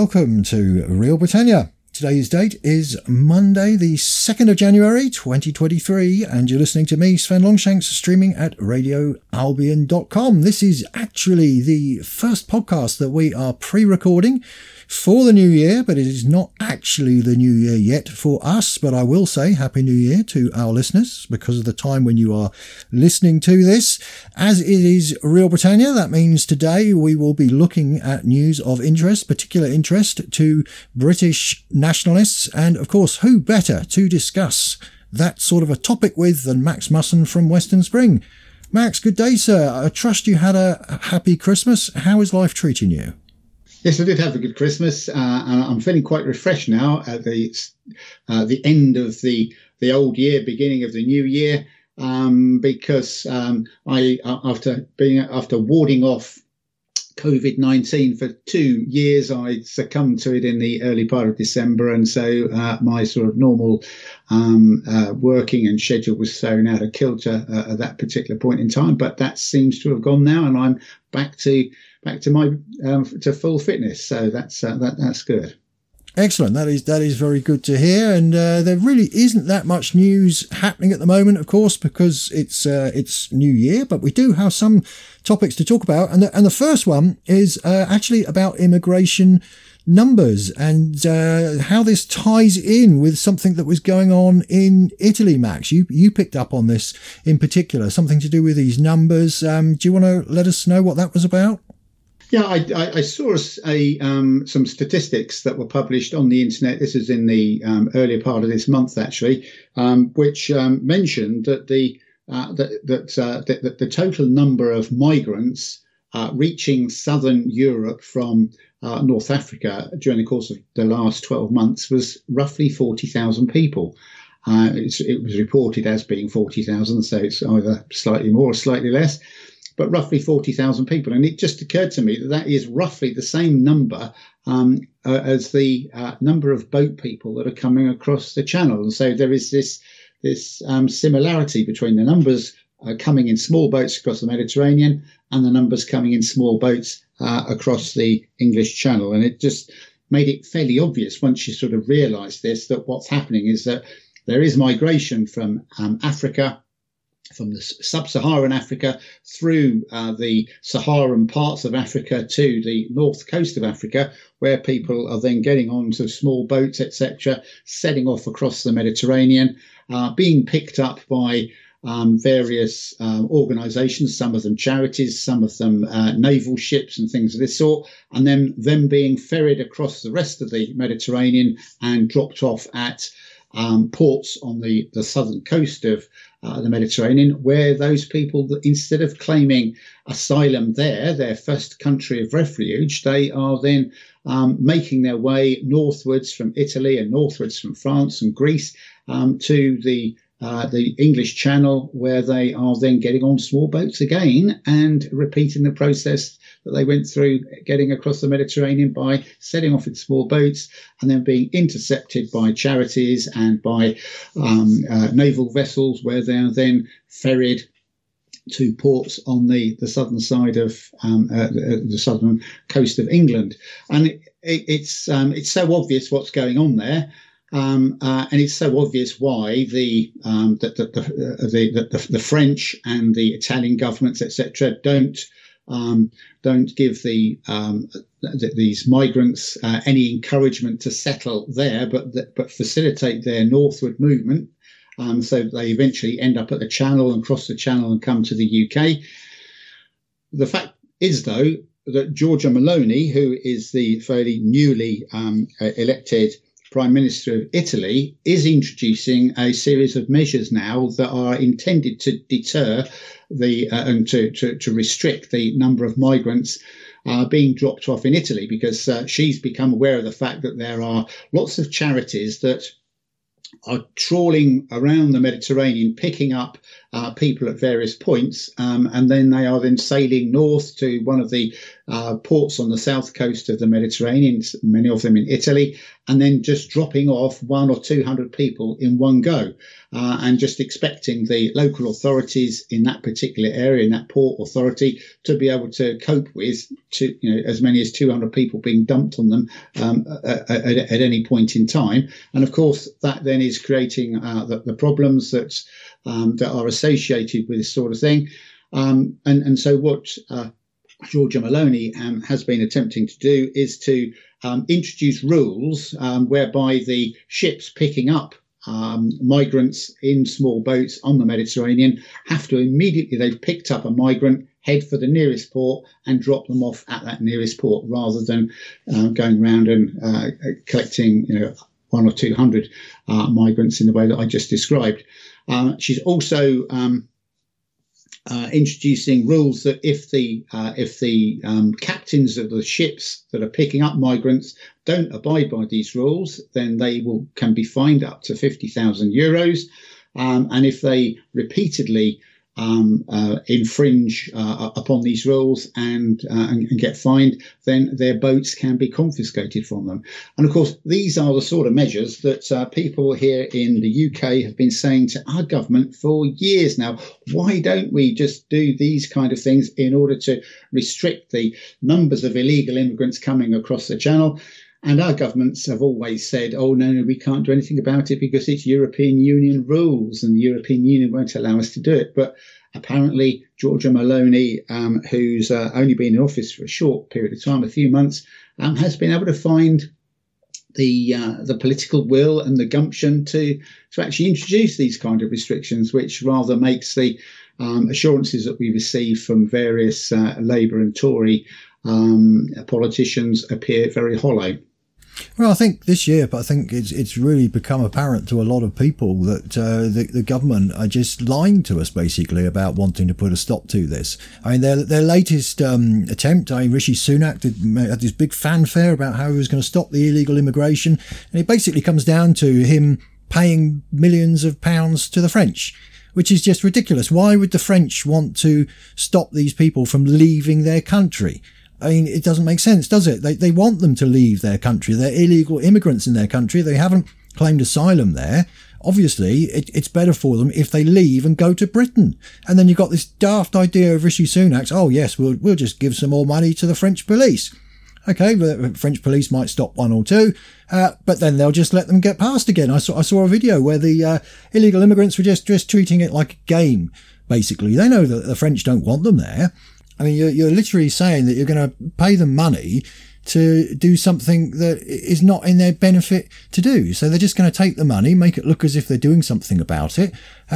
welcome to Real Britannia. Today's date is Monday, the 2nd of January, 2023, and you're listening to me, Sven Longshanks, streaming at radioalbion.com. This is actually the first podcast that we are pre-recording for the new year, but it is not actually the new year yet for us. But I will say Happy New Year to our listeners because of the time when you are listening to this. As it is Real Britannia, that means today we will be looking at news of interest, particular interest to British nationalists. And of course, who better to discuss that sort of a topic with than Max Musson from Western Spring. Max, good day, sir. I trust you had a happy Christmas. How is life treating you? Yes, I did have a good Christmas, and I'm feeling quite refreshed now at the end of the old year, beginning of the new year, because after warding off COVID-19 for 2 years, I succumbed to it in the early part of December, and so my sort of normal working and schedule was thrown out of kilter at that particular point in time. But that seems to have gone now, and I'm back to my to full fitness. So that's good. Excellent. That is very good to hear. And there really isn't that much news happening at the moment, of course, because it's New Year. But we do have some topics to talk about, and the first one is actually about immigration numbers and how this ties in with something that was going on in Italy. Max, you picked up on this in particular, something to do with these numbers. Do you want to let us know what that was about? Yeah, I saw some statistics that were published on the internet. This is in the earlier part of this month, actually, which mentioned that the total number of migrants reaching southern Europe from North Africa during the course of the last 12 months was roughly 40,000 people. It was reported as being 40,000, so it's either slightly more or slightly less, but roughly 40,000 people. And it just occurred to me that is roughly the same number as the number of boat people that are coming across the channel. And so there is this similarity between the numbers coming in small boats across the Mediterranean and the numbers coming in small boats across the English Channel. And it just made it fairly obvious once you sort of realise this, that what's happening is that there is migration from Africa, from the sub-Saharan Africa through the Saharan parts of Africa to the north coast of Africa, where people are then getting onto small boats, etc., setting off across the Mediterranean, being picked up by various organisations, some of them charities, some of them naval ships and things of this sort, and then them being ferried across the rest of the Mediterranean and dropped off at ports on the southern coast of the Mediterranean, where those people, instead of claiming asylum there, their first country of refuge, they are then making their way northwards from Italy and northwards from France and Greece to the English Channel, where they are then getting on small boats again and repeating the process that they went through getting across the Mediterranean by setting off in small boats and then being intercepted by charities and by naval vessels, where they are then ferried to ports on the southern side of the southern coast of England. And it's so obvious what's going on there. And it's so obvious why the French and the Italian governments, etc., don't give these migrants any encouragement to settle there, but facilitate their northward movement, so they eventually end up at the Channel and cross the Channel and come to the UK. The fact is, though, that Giorgia Meloni, who is the fairly newly elected Prime Minister of Italy, is introducing a series of measures now that are intended to deter and to restrict the number of migrants being dropped off in Italy, because she's become aware of the fact that there are lots of charities that are trawling around the Mediterranean, picking up people at various points, and then they are then sailing north to one of the ports on the south coast of the Mediterranean, many of them in Italy, and then just dropping off 100 or 200 people in one go, and just expecting the local authorities in that particular area, in that port authority, to be able to cope with as many as 200 people being dumped on them at any point in time. And of course, that then is creating the problems that are associated with this sort of thing. And so what Giorgia Meloni has been attempting to do is to introduce rules whereby the ships picking up migrants in small boats on the Mediterranean have to immediately, they've picked up a migrant, head for the nearest port and drop them off at that nearest port, rather than going around and collecting 100 or 200 migrants in the way that I just described. She's also introducing rules that if the captains of the ships that are picking up migrants don't abide by these rules, then they can be fined up to €50,000. And if they repeatedly infringe upon these rules and get fined, then their boats can be confiscated from them. And of course, these are the sort of measures that people here in the UK have been saying to our government for years now. Why don't we just do these kind of things in order to restrict the numbers of illegal immigrants coming across the Channel? And our governments have always said, oh, no, we can't do anything about it because it's European Union rules and the European Union won't allow us to do it. But apparently, Giorgia Meloni, who's only been in office for a short period of time, a few months, has been able to find the political will and the gumption to actually introduce these kind of restrictions, which rather makes the assurances that we receive from various Labour and Tory politicians appear very hollow. Well, I think this year, but I think it's really become apparent to a lot of people that the government are just lying to us, basically, about wanting to put a stop to this. I mean, their latest attempt, Rishi Sunak had this big fanfare about how he was going to stop the illegal immigration, and it basically comes down to him paying millions of pounds to the French, which is just ridiculous. Why would the French want to stop these people from leaving their country? I mean, it doesn't make sense, does it? They want them to leave their country. They're illegal immigrants in their country. They haven't claimed asylum there. Obviously, it's better for them if they leave and go to Britain. And then you've got this daft idea of Rishi Sunak's, oh, yes, we'll just give some more money to the French police. Okay, the French police might stop one or two, but then they'll just let them get past again. I saw a video where the illegal immigrants were just treating it like a game, basically. They know that the French don't want them there. I mean, you're literally saying that you're going to pay them money to do something that is not in their benefit to do. So they're just going to take the money, make it look as if they're doing something about it.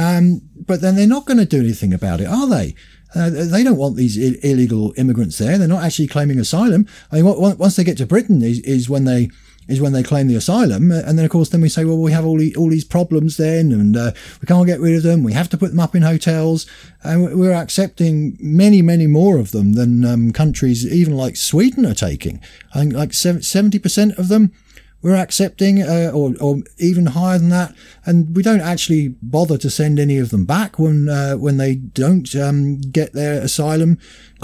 But then they're not going to do anything about it, are they? They don't want these illegal immigrants there. They're not actually claiming asylum. I mean, once they get to Britain is when they claim the asylum. And then, of course, then we say, well, we have all these problems then, and we can't get rid of them. We have to put them up in hotels. And we're accepting many, many more of them than countries even like Sweden are taking. I think like 70% of them we're accepting, or even higher than that. And we don't actually bother to send any of them back when they don't get their asylum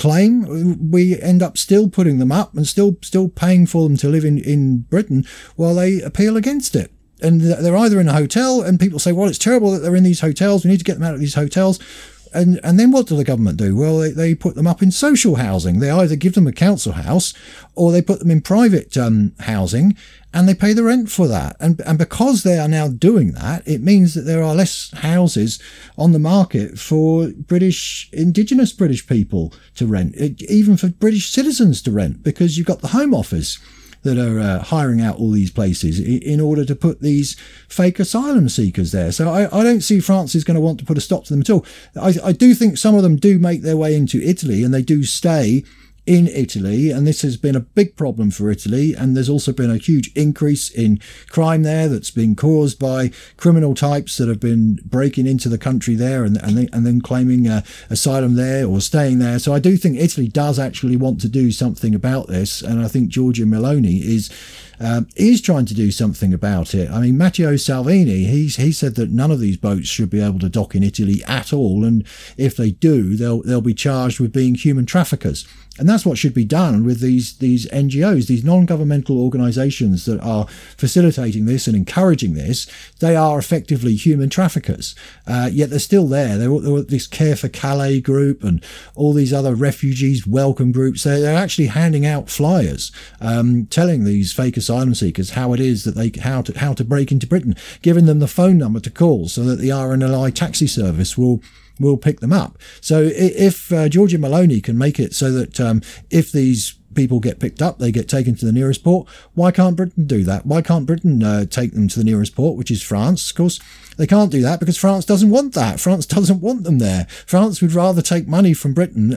claim. We end up still putting them up and still paying for them to live in Britain while they appeal against it. And they're either in a hotel, and people say, well, it's terrible that they're in these hotels. We need to get them out of these hotels. And then what do the government do? Well, they put them up in social housing. They either give them a council house or they put them in private housing, and they pay the rent for that. And because they are now doing that, it means that there are less houses on the market for indigenous British people to rent, even for British citizens to rent, because you've got the Home Office that are hiring out all these places in order to put these fake asylum seekers there. So I don't see France is going to want to put a stop to them at all. I do think some of them do make their way into Italy, and they do stay in Italy, and this has been a big problem for Italy. And there's also been a huge increase in crime there that's been caused by criminal types that have been breaking into the country there and then claiming asylum there or staying there. So I do think Italy does actually want to do something about this, and I think Giorgia Meloni is is trying to do something about it. I mean, Matteo Salvini, he said that none of these boats should be able to dock in Italy at all, and if they do, they'll be charged with being human traffickers. And that's what should be done with these NGOs, these non-governmental organisations that are facilitating this and encouraging this. They are effectively human traffickers, yet they're still there. They're this Care for Calais group and all these other refugees welcome groups. They're actually handing out flyers, telling these fake asylum seekers how it is that how to break into Britain, giving them the phone number to call so that the RNLI taxi service will pick them up. So if Giorgia Meloni can make it so that if these people get picked up, they get taken to the nearest port, why can't Britain do that? Why can't Britain take them to the nearest port, which is France? Of course, they can't do that because France doesn't want that. France doesn't want them there. France would rather take money from Britain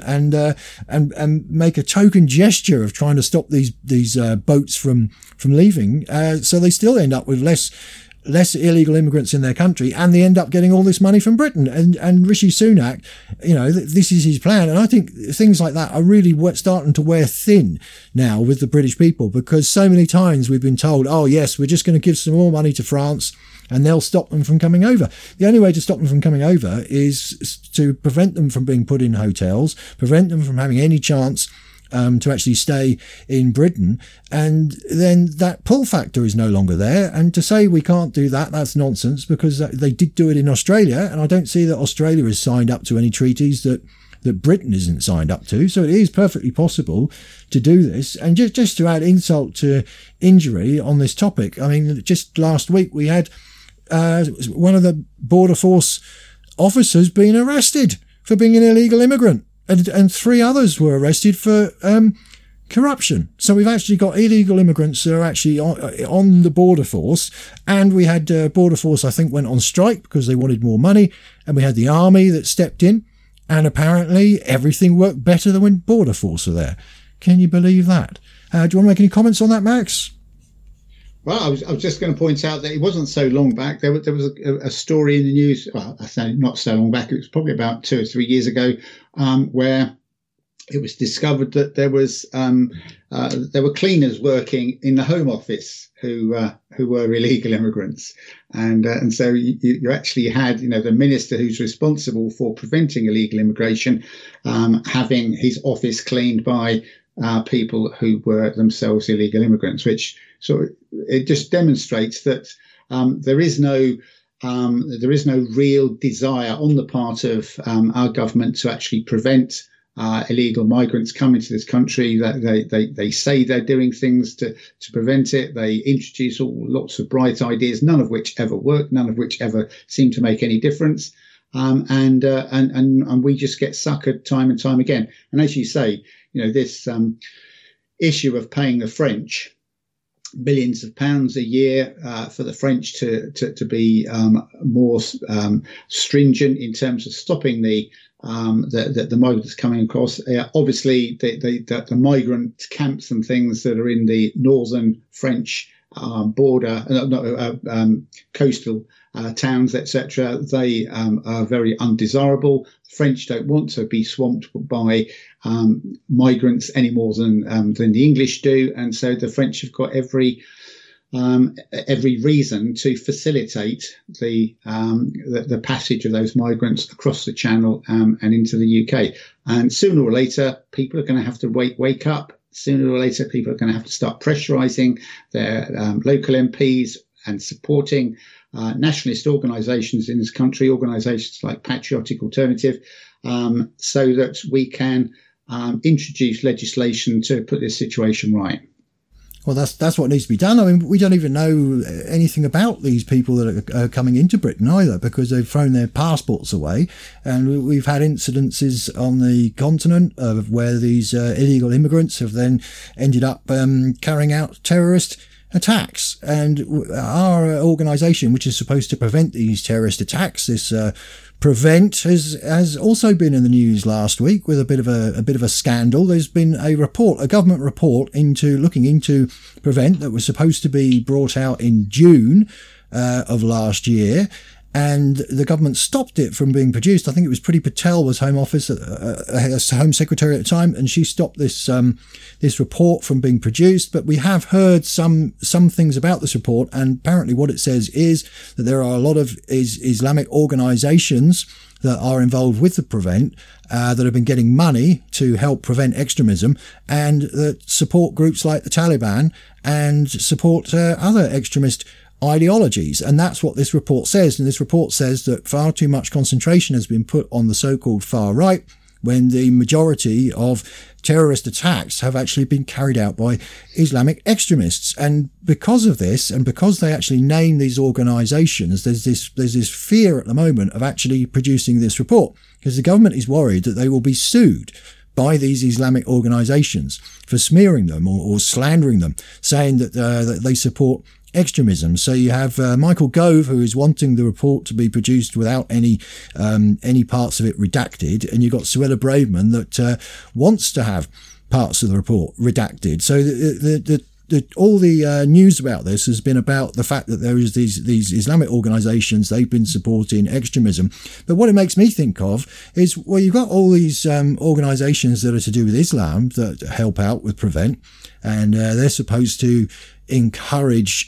and make a token gesture of trying to stop these boats from leaving. So they still end up with less illegal immigrants in their country, and they end up getting all this money from Britain. And Rishi Sunak, this is his plan. And I think things like that are really starting to wear thin now with the British people, because so many times we've been told, oh yes, we're just going to give some more money to France and they'll stop them from coming over. The only way to stop them from coming over is to prevent them from being put in hotels, prevent them from having any chance to actually stay in Britain, and then that pull factor is no longer there. And to say we can't do that, that's nonsense, because they did do it in Australia, and I don't see that Australia has signed up to any treaties that Britain isn't signed up to. So it is perfectly possible to do this. And just to add insult to injury on this topic, I mean, just last week we had one of the Border Force officers being arrested for being an illegal immigrant. And 3 others were arrested for corruption. So we've actually got illegal immigrants that are actually on the Border Force. And we had Border Force, I think, went on strike because they wanted more money. And we had the army that stepped in. And apparently everything worked better than when Border Force were there. Can you believe that? Do you want to make any comments on that, Max? Well, I was just going to point out that it wasn't so long back. There was a story in the news. Well, I say not so long back. It was probably about 2 or 3 years ago, where it was discovered that there were cleaners working in the Home Office who were illegal immigrants, and so you actually had the minister who's responsible for preventing illegal immigration having his office cleaned by people who were themselves illegal immigrants, which it just demonstrates that there is no real desire on the part of our government to actually prevent illegal migrants coming to this country. That they say they're doing things to prevent it. They introduce lots of bright ideas, none of which ever work, none of which ever seem to make any difference. And we just get suckered time and time again. And as you say, this issue of paying the French millions of pounds a year for the French to be more stringent in terms of stopping the migrants coming across. Obviously, the migrant camps and things that are in the northern French border, coastal towns, etc. They are very undesirable. The French don't want to be swamped by migrants any more than the English do, and so the French have got every reason to facilitate the passage of those migrants across the Channel and into the UK. And sooner or later, people are going to have to wake up. Sooner or later, people are going to have to start pressurising their local MPs and supporting nationalist organisations in this country, organisations like Patriotic Alternative, so that we can introduce legislation to put this situation right. Well, that's what needs to be done. I mean, we don't even know anything about these people that are coming into Britain either, because they've thrown their passports away. And we've had incidences on the continent of where these illegal immigrants have then ended up carrying out terrorist attacks. And our organisation, which is supposed to prevent these terrorist attacks, this Prevent has also been in the news last week with a bit of a scandal. There's been a government report looking into Prevent that was supposed to be brought out in June of last year, and the government stopped it from being produced. I think it was Priti Patel was Home Office, Home Secretary at the time, and she stopped this this report from being produced. But we have heard some things about this report, and apparently what it says is that there are a lot of Islamic organisations that are involved with the Prevent that have been getting money to help prevent extremism, and that support groups like the Taliban and support other extremist ideologies. And that's what this report says. And this report says that far too much concentration has been put on the so-called far right, when the majority of terrorist attacks have actually been carried out by Islamic extremists. And because of this, and because they actually name these organisations, there's this fear at the moment of actually producing this report, because the government is worried that they will be sued by these Islamic organisations for smearing them or slandering them, saying that they support extremism. So you have Michael Gove, who is wanting the report to be produced without any parts of it redacted, and you've got Suella Braverman that wants to have parts of the report redacted. So all the news about this has been about the fact that there is these Islamic organisations, they've been supporting extremism. But what it makes me think of is, well, you've got all these organisations that are to do with Islam that help out with Prevent, and they're supposed to encourage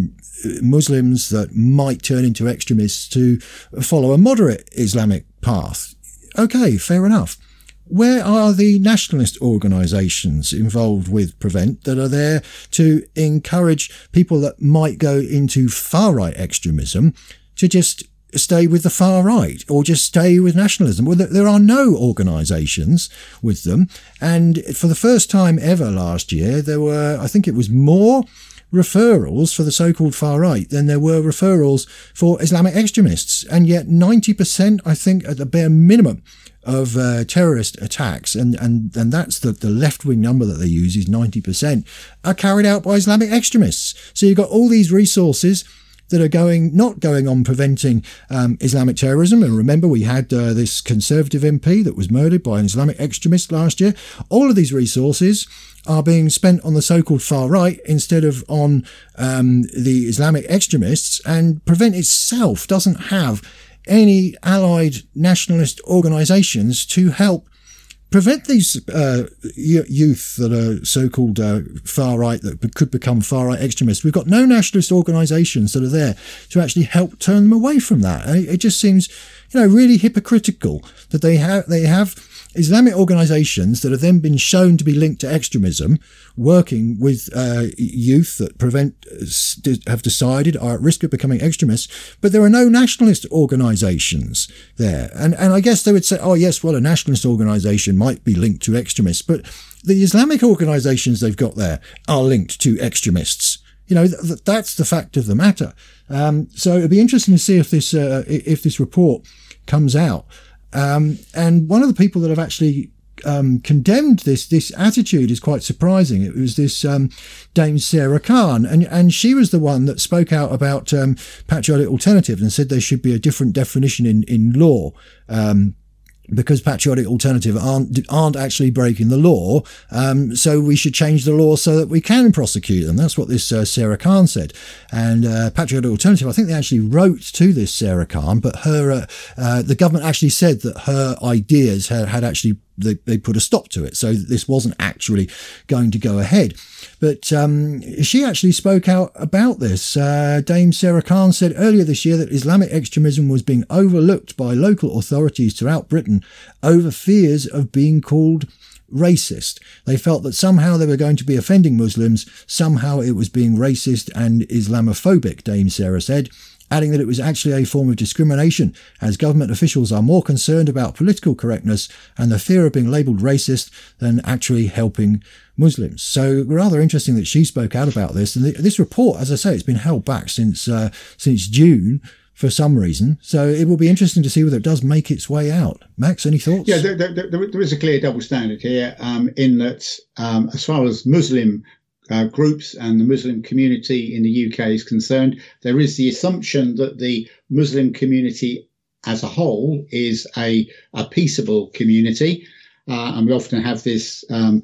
Muslims that might turn into extremists to follow a moderate Islamic path. Okay, fair enough. Where are the nationalist organisations involved with Prevent that are there to encourage people that might go into far-right extremism to just stay with the far right or just stay with nationalism? Well, there are no organisations with them. And for the first time ever last year, there were, I think it was more referrals for the so-called far right than there were referrals for Islamic extremists. And yet 90%, I think, at the bare minimum, of terrorist attacks, and that's the left-wing number that they use is 90%, are carried out by Islamic extremists. So you've got all these resources that are not going on preventing Islamic terrorism. And remember, we had this Conservative MP that was murdered by an Islamic extremist last year. All of these resources are being spent on the so-called far right instead of on the Islamic extremists. And Prevent itself doesn't have any allied nationalist organisations to help prevent these youth that are so-called far right, that could become far right extremists. We've got no nationalist organisations that are there to actually help turn them away from that. And it just seems, really hypocritical that they have Islamic organisations that have then been shown to be linked to extremism, working with youth that have decided are at risk of becoming extremists, but there are no nationalist organisations there. And I guess they would say, oh yes, well, a nationalist organisation might be linked to extremists, but the Islamic organisations they've got there are linked to extremists. That's the fact of the matter. So it'd be interesting to see if this report comes out. And one of the people that have actually condemned this attitude is quite surprising. It was this Dame Sarah Khan, and she was the one that spoke out about patriotic alternative and said there should be a different definition in law. Because patriotic alternative aren't actually breaking the law, so we should change the law so that we can prosecute them. That's what this Sarah Khan said. And patriotic alternative, I think they actually wrote to this Sarah Khan, but her the government actually said that her ideas had actually they put a stop to it, so this wasn't actually going to go ahead. But she actually spoke out about this. Dame Sarah Khan said earlier this year that Islamic extremism was being overlooked by local authorities throughout Britain over fears of being called racist. They felt that somehow they were going to be offending Muslims, somehow it was being racist and Islamophobic, Dame Sarah said, adding that it was actually a form of discrimination, as government officials are more concerned about political correctness and the fear of being labelled racist than actually helping Muslims. So rather interesting that she spoke out about this. And this report, as I say, it's been held back since June for some reason. So it will be interesting to see whether it does make its way out. Max, any thoughts? Yeah, there is a clear double standard here in that as far as Muslim groups and the Muslim community in the UK is concerned, there is the assumption that the Muslim community as a whole is a peaceable community. And we often have this,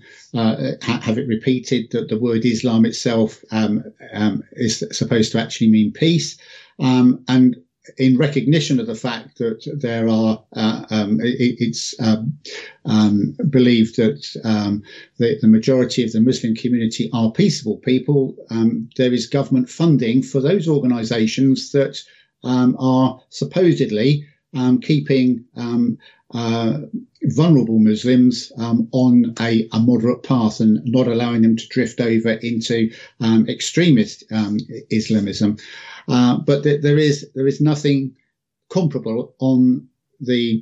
have it repeated that the word Islam itself is supposed to actually mean peace. And in recognition of the fact that there are, it's believed that the majority of the Muslim community are peaceable people, there is government funding for those organisations that are supposedly keeping vulnerable Muslims on a moderate path and not allowing them to drift over into extremist Islamism. But there is nothing comparable on the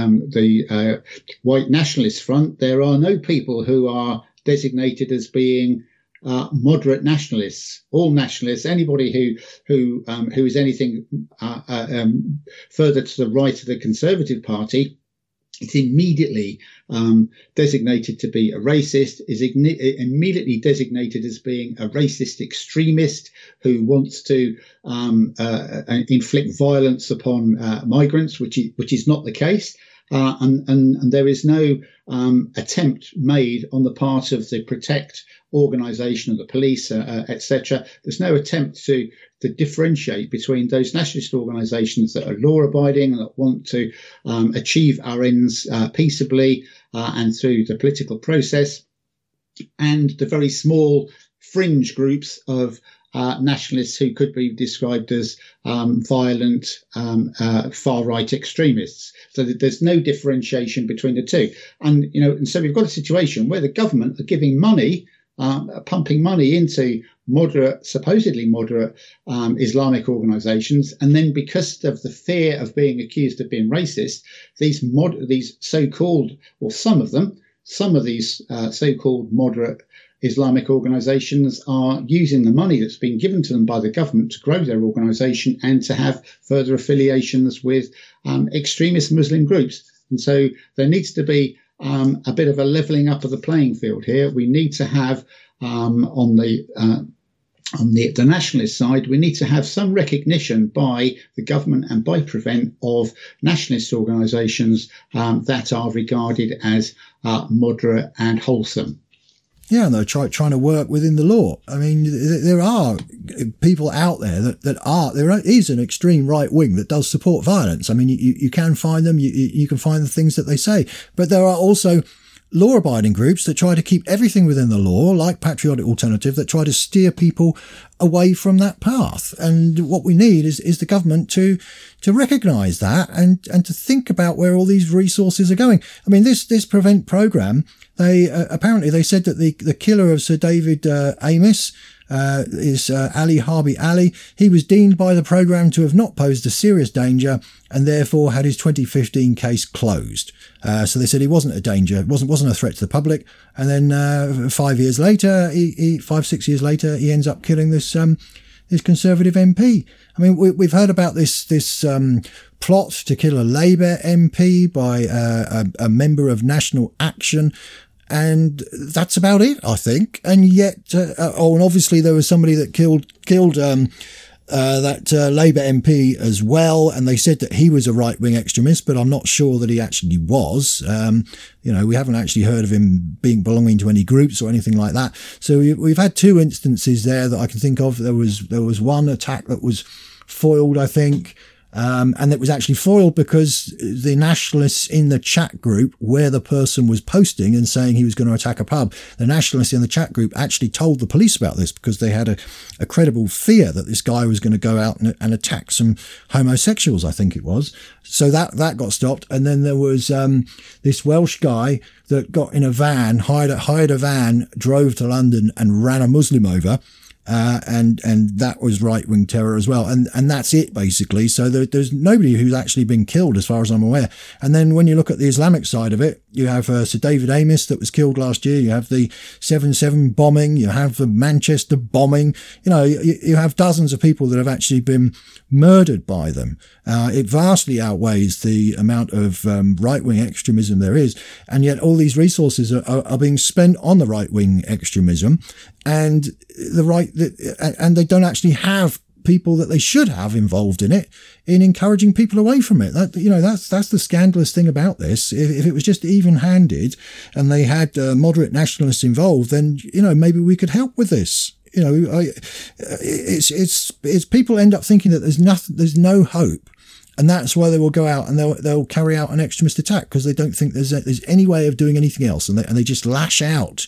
white nationalist front. There are no people who are designated as being moderate nationalists. All nationalists, anybody who is anything further to the right of the Conservative Party, it's immediately designated to be a racist, is immediately designated as being a racist extremist who wants to inflict violence upon migrants, which is not the case. And there is no attempt made on the part of the Protect organisation, of the police, etc. There's no attempt to differentiate between those nationalist organisations that are law-abiding and that want to achieve our ends peaceably and through the political process, and the very small fringe groups of nationalists who could be described as violent far-right extremists. So that there's no differentiation between the two. And so we've got a situation where the government are giving money, pumping money into supposedly moderate Islamic organisations, and then because of the fear of being accused of being racist, these so-called, or some of these so-called moderate Islamic organisations are using the money that's been given to them by the government to grow their organisation and to have further affiliations with extremist Muslim groups. And so there needs to be a bit of a levelling up of the playing field here. We need to have on the nationalist side, we need to have some recognition by the government and by Prevent of nationalist organisations that are regarded as moderate and wholesome. Yeah, and they're trying to work within the law. I mean, there are people out there there is an extreme right wing that does support violence. I mean, you can find them, you can find the things that they say, but there are also law-abiding groups that try to keep everything within the law, like Patriotic Alternative, that try to steer people away from that path. And what we need is the government to recognise that and to think about where all these resources are going. I mean, this Prevent programme, they said that the killer of Sir David Amess is Ali Harbi Ali. He was deemed by the programme to have not posed a serious danger and therefore had his 2015 case closed. So they said he wasn't a danger, wasn't a threat to the public. And then 5 years later, 6 years later, he ends up killing this Conservative MP. I mean, we've heard about this plot to kill a Labour MP by a member of National Action. And that's about it, I think. And yet, and obviously there was somebody that killed that Labour MP as well, and they said that he was a right-wing extremist, but I'm not sure that he actually was. We haven't actually heard of him belonging to any groups or anything like that. So we've had two instances there that I can think of. There was one attack that was foiled, I think. And it was actually foiled because the nationalists in the chat group where the person was posting and saying he was going to attack a pub, the nationalists in the chat group actually told the police about this because they had a credible fear that this guy was going to go out and attack some homosexuals, I think it was. So that got stopped. And then there was this Welsh guy that got in a van, hired a van, drove to London and ran a Muslim over. And that was right-wing terror as well. And that's it, basically. So there's nobody who's actually been killed as far as I'm aware. And then when you look at the Islamic side of it, you have Sir David Amess that was killed last year. You have the 7/7 bombing. You have the Manchester bombing. You have dozens of people that have actually been murdered by them. It vastly outweighs the amount of right-wing extremism there is. And yet all these resources are being spent on the right-wing extremism. And and they don't actually have people that they should have involved in it, in encouraging people away from it. That's the scandalous thing about this. If it was just even-handed and they had moderate nationalists involved, then maybe we could help with this. it's people end up thinking that there's no hope. And that's why they will go out and they'll carry out an extremist attack, because they don't think there's any way of doing anything else, and they just lash out.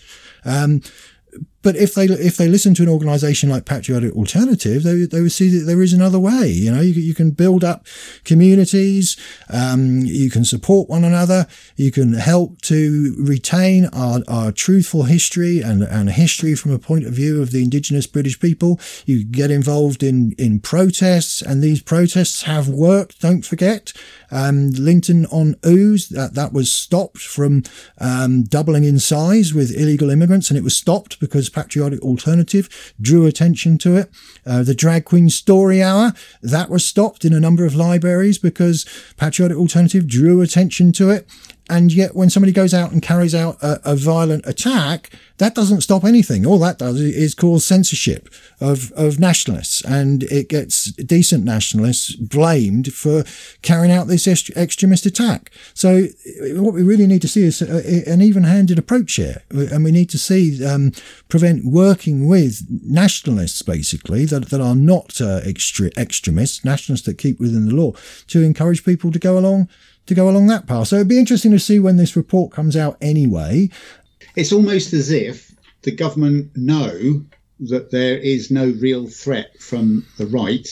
But if they listen to an organisation like Patriotic Alternative, they would see that there is another way. You can build up communities, you can support one another, you can help to retain our truthful history and history from a point of view of the indigenous British people. You get involved in protests, and these protests have worked, don't forget. Linton on Ouse, that was stopped from doubling in size with illegal immigrants, and it was stopped because Patriotic Alternative drew attention to it. The Drag Queen Story Hour, that was stopped in a number of libraries because Patriotic Alternative drew attention to it. And yet when somebody goes out and carries out a violent attack, that doesn't stop anything. All that does is cause censorship of nationalists, and it gets decent nationalists blamed for carrying out this extremist attack. So what we really need to see is an even-handed approach here, and we need to see prevent working with nationalists, basically, that are not extremists, nationalists that keep within the law, to encourage people to go along that path. So it'd be interesting to see when this report comes out anyway. It's almost as if the government know that there is no real threat from the right.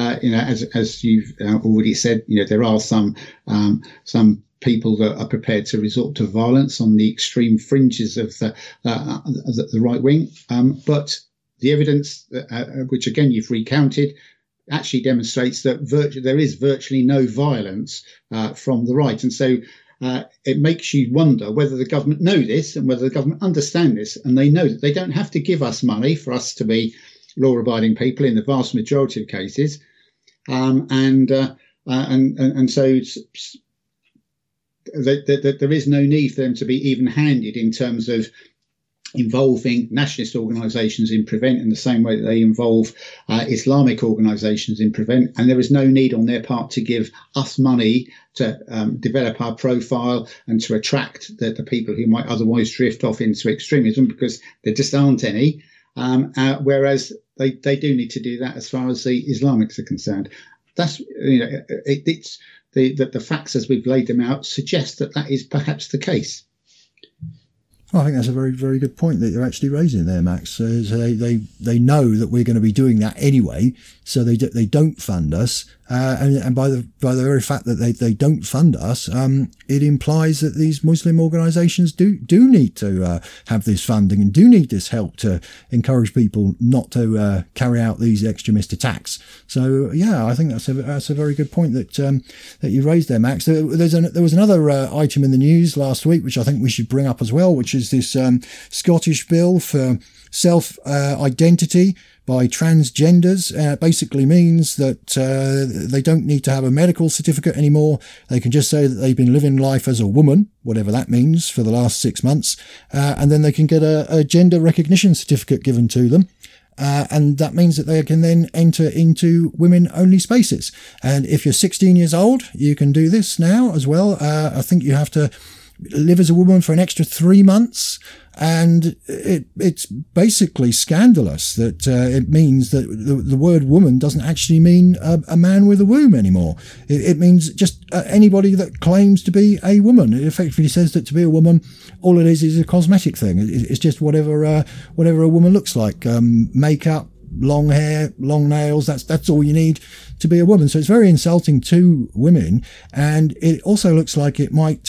As you've already said, there are some people that are prepared to resort to violence on the extreme fringes of the right wing. But the evidence, which again you've recounted, actually demonstrates that there is virtually no violence from the right. And so it makes you wonder whether the government know this and whether the government understand this, and they know that they don't have to give us money for us to be law-abiding people in the vast majority of cases. And so there is no need for them to be even-handed in terms of involving nationalist organisations in Prevent in the same way that they involve Islamic organisations in Prevent. And there is no need on their part to give us money to develop our profile and to attract the people who might otherwise drift off into extremism, because there just aren't any. Whereas they do need to do that as far as the Islamics are concerned. That's, it's the facts as we've laid them out suggest that is perhaps the case. Well, I think that's a very, very good point that you're actually raising there, Max. So they know that we're going to be doing that anyway, so they don't fund us. And by the very fact that they don't fund us, it implies that these Muslim organisations do need to have this funding and do need this help to encourage people not to carry out these extremist attacks. So yeah, I think that's a very good point that you raised there, Max. There was another item in the news last week which I think we should bring up as well, which is this Scottish bill for self-identity by transgenders. Basically means that they don't need to have a medical certificate anymore. They can just say that they've been living life as a woman, whatever that means, for the last 6 months, and then they can get a gender recognition certificate given to them. And that means that they can then enter into women-only spaces. And if you're 16 years old, you can do this now as well. I think you have to live as a woman for an extra 3 months. And it's basically scandalous that it means that the word woman doesn't actually mean a man with a womb anymore. It means just anybody that claims to be a woman. It effectively says that to be a woman, all it is a cosmetic thing. It's just whatever a woman looks like. Makeup, long hair, long nails, that's all you need to be a woman. So it's very insulting to women, and it also looks like it might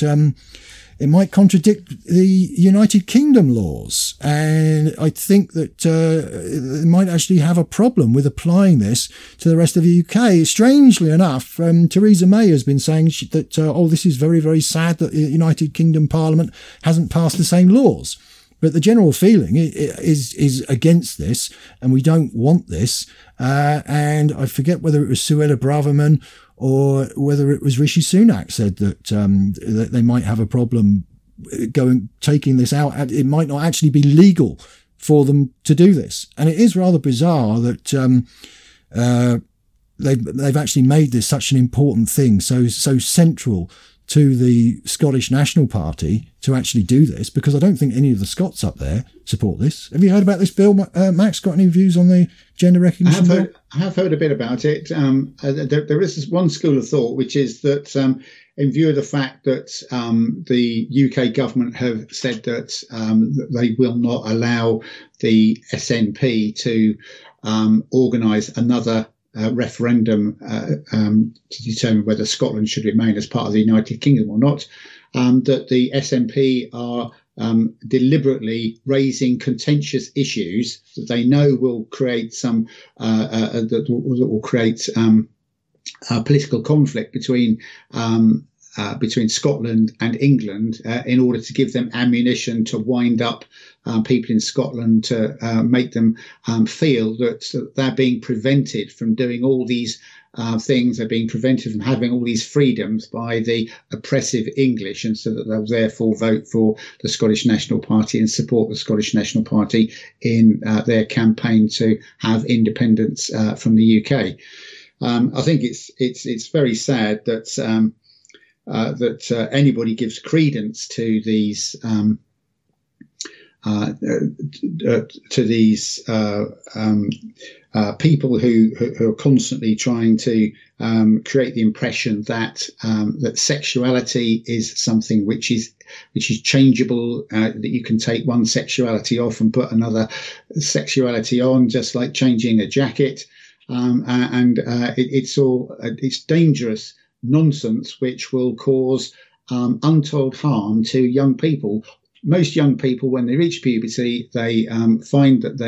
contradict the United Kingdom laws. And I think that they might actually have a problem with applying this to the rest of the UK. Strangely enough, Theresa May has been saying that, this is very, very sad that the United Kingdom Parliament hasn't passed the same laws. But the general feeling is against this, and we don't want this. And I forget whether it was Suella Braverman or whether it was Rishi Sunak said that they might have a problem taking this out. It might not actually be legal for them to do this. And it is rather bizarre that they've actually made this such an important thing, so central to the Scottish National Party to actually do this, because I don't think any of the Scots up there support this. Have you heard about this bill, Max? Got any views on the gender recognition bill? I have heard a bit about it. There is this one school of thought, which is that in view of the fact that the UK government have said that they will not allow the SNP to organise another referendum to determine whether Scotland should remain as part of the United Kingdom or not, that the SNP are deliberately raising contentious issues that they know will create that will create political conflict between Scotland and England in order to give them ammunition to wind up people in Scotland, to make them feel that they're being prevented from doing all these things, they're being prevented from having all these freedoms by the oppressive English, and so that they'll therefore vote for the Scottish National Party and support the Scottish National Party in their campaign to have independence from the UK. I think it's very sad that that anybody gives credence to these people who are constantly trying to create the impression that that sexuality is something which is changeable, that you can take one sexuality off and put another sexuality on, just like changing a jacket, it's dangerous nonsense which will cause untold harm to young people. Most young people, when they reach puberty, they find that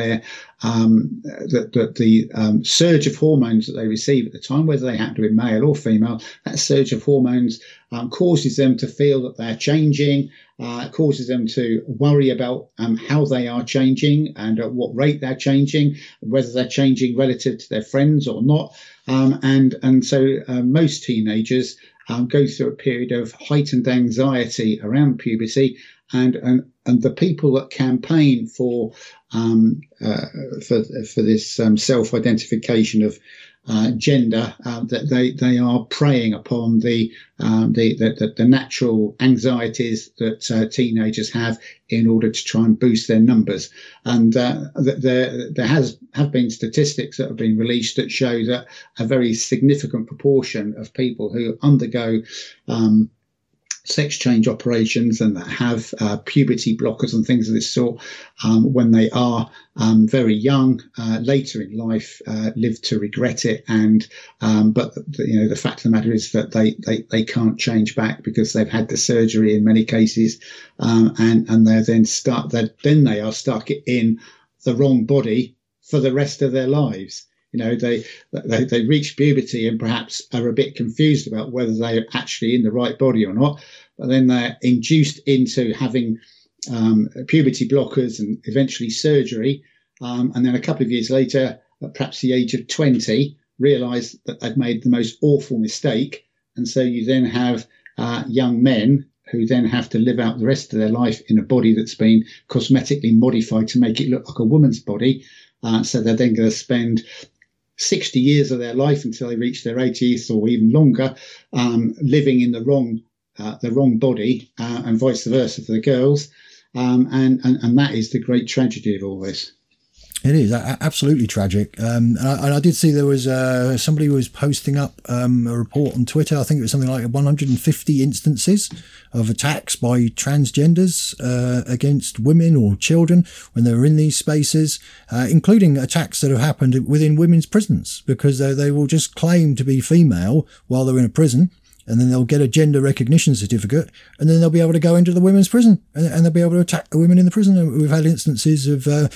the surge of hormones that they receive at the time, whether they happen to be male or female, that surge of hormones causes them to feel that they're changing, causes them to worry about how they are changing and at what rate they're changing, whether they're changing relative to their friends or not. So most teenagers go through a period of heightened anxiety around puberty, and the people that campaign for this self-identification of gender, that they are preying upon the natural anxieties that teenagers have in order to try and boost their numbers. And there have been statistics that have been released that show that a very significant proportion of people who undergo sex change operations and that have puberty blockers and things of this sort, when they are very young, later in life, live to regret it. But the fact of the matter is that they can't change back because they've had the surgery in many cases, and they then are stuck in the wrong body for the rest of their lives. They reach puberty and perhaps are a bit confused about whether they're actually in the right body or not. But then they're induced into having puberty blockers and eventually surgery. And then a couple of years later, at perhaps the age of 20, realise that they've made the most awful mistake. And so you then have young men who then have to live out the rest of their life in a body that's been cosmetically modified to make it look like a woman's body. So they're then going to spend 60 years of their life until they reach their 80th or even longer, living in the wrong body, and vice versa for the girls. And that is the great tragedy of all this. It is absolutely tragic. And I did see there was somebody who was posting up a report on Twitter. I think it was something like 150 instances of attacks by transgenders against women or children when they were in these spaces, including attacks that have happened within women's prisons, because they will just claim to be female while they're in a prison. And then they'll get a gender recognition certificate, and then they'll be able to go into the women's prison and they'll be able to attack the women in the prison. And we've had instances of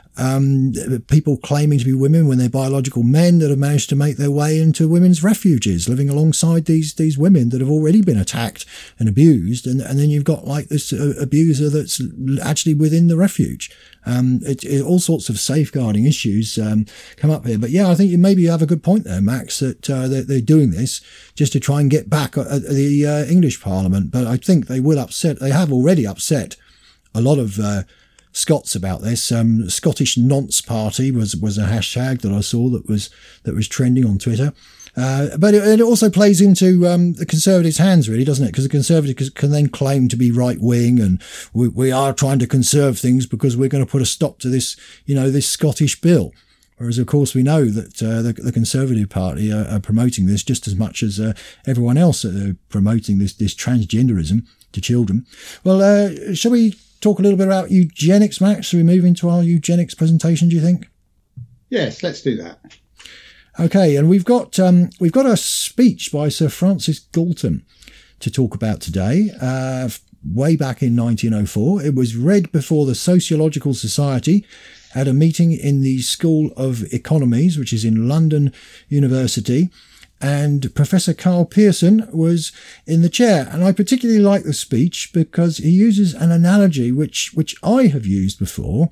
people claiming to be women when they're biological men that have managed to make their way into women's refuges, living alongside these women that have already been attacked and abused. And then you've got like this abuser that's actually within the refuge. All sorts of safeguarding issues come up here. But yeah, I think maybe you have a good point there, Max, that they're doing this just to try and get back at the English Parliament. But I think they have already upset a lot of Scots about this. Scottish Nonce Party was a hashtag that I saw that was trending on Twitter. But it also plays into the Conservatives' hands, really, doesn't it? Because the Conservatives can then claim to be right-wing and we are trying to conserve things because we're going to put a stop to this, this Scottish bill. Whereas, of course, we know that the Conservative Party are promoting this just as much as everyone else are promoting this transgenderism to children. Well, shall we talk a little bit about eugenics, Max? Shall we move into our eugenics presentation, do you think? Yes, let's do that. Okay, and we've got a speech by Sir Francis Galton to talk about today. Way back in 1904, it was read before the Sociological Society at a meeting in the School of Economies, which is in London University, and Professor Karl Pearson was in the chair. And I particularly like the speech because he uses an analogy which I have used before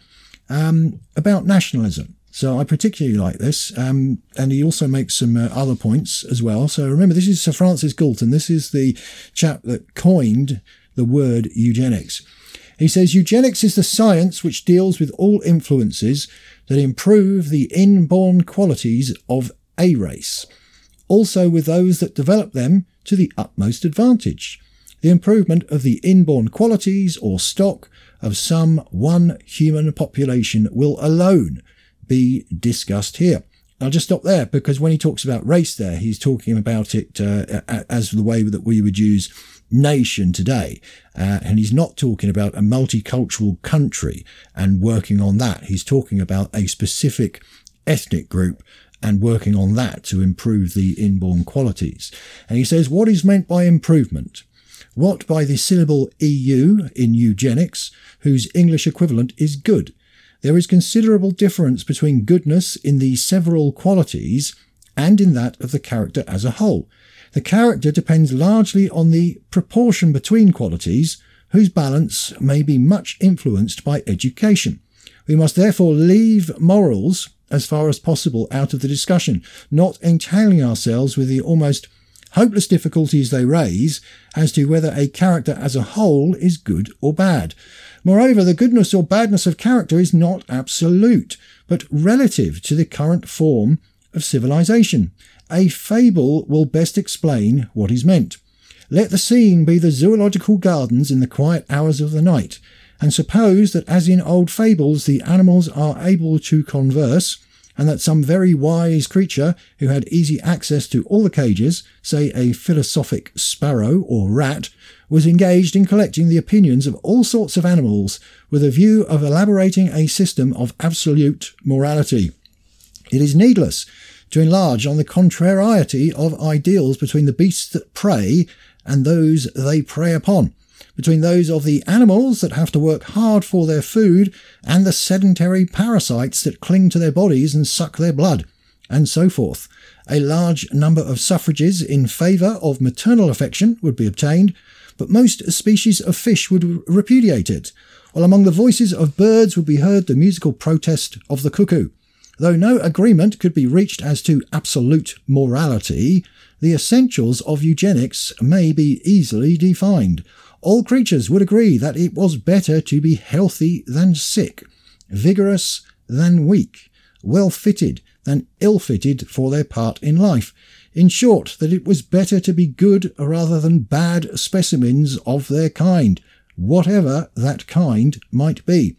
about nationalism. So I particularly like this, and he also makes some other points as well. So remember, this is Sir Francis Galton. This is the chap that coined the word eugenics. He says, eugenics is the science which deals with all influences that improve the inborn qualities of a race, also with those that develop them to the utmost advantage. The improvement of the inborn qualities or stock of some one human population will alone be discussed here. I'll just stop there because when he talks about race there, he's talking about it as the way that we would use nation today. And he's not talking about a multicultural country and working on that. He's talking about a specific ethnic group and working on that to improve the inborn qualities. And he says, what is meant by improvement? What by the syllable EU in eugenics, whose English equivalent is good? There is considerable difference between goodness in the several qualities and in that of the character as a whole. The character depends largely on the proportion between qualities, whose balance may be much influenced by education. We must therefore leave morals as far as possible out of the discussion, not entangling ourselves with the almost hopeless difficulties they raise as to whether a character as a whole is good or bad. Moreover, the goodness or badness of character is not absolute, but relative to the current form of civilization. A fable will best explain what is meant. Let the scene be the zoological gardens in the quiet hours of the night, and suppose that as in old fables the animals are able to converse, and that some very wise creature who had easy access to all the cages, say a philosophic sparrow or rat, was engaged in collecting the opinions of all sorts of animals with a view of elaborating a system of absolute morality. It is needless to enlarge on the contrariety of ideals between the beasts that prey and those they prey upon, between those of the animals that have to work hard for their food and the sedentary parasites that cling to their bodies and suck their blood, and so forth. A large number of suffrages in favour of maternal affection would be obtained, but most species of fish would repudiate it, while among the voices of birds would be heard the musical protest of the cuckoo. Though no agreement could be reached as to absolute morality, the essentials of eugenics may be easily defined. All creatures would agree that it was better to be healthy than sick, vigorous than weak, well-fitted than ill-fitted for their part in life. In short, that it was better to be good rather than bad specimens of their kind, whatever that kind might be.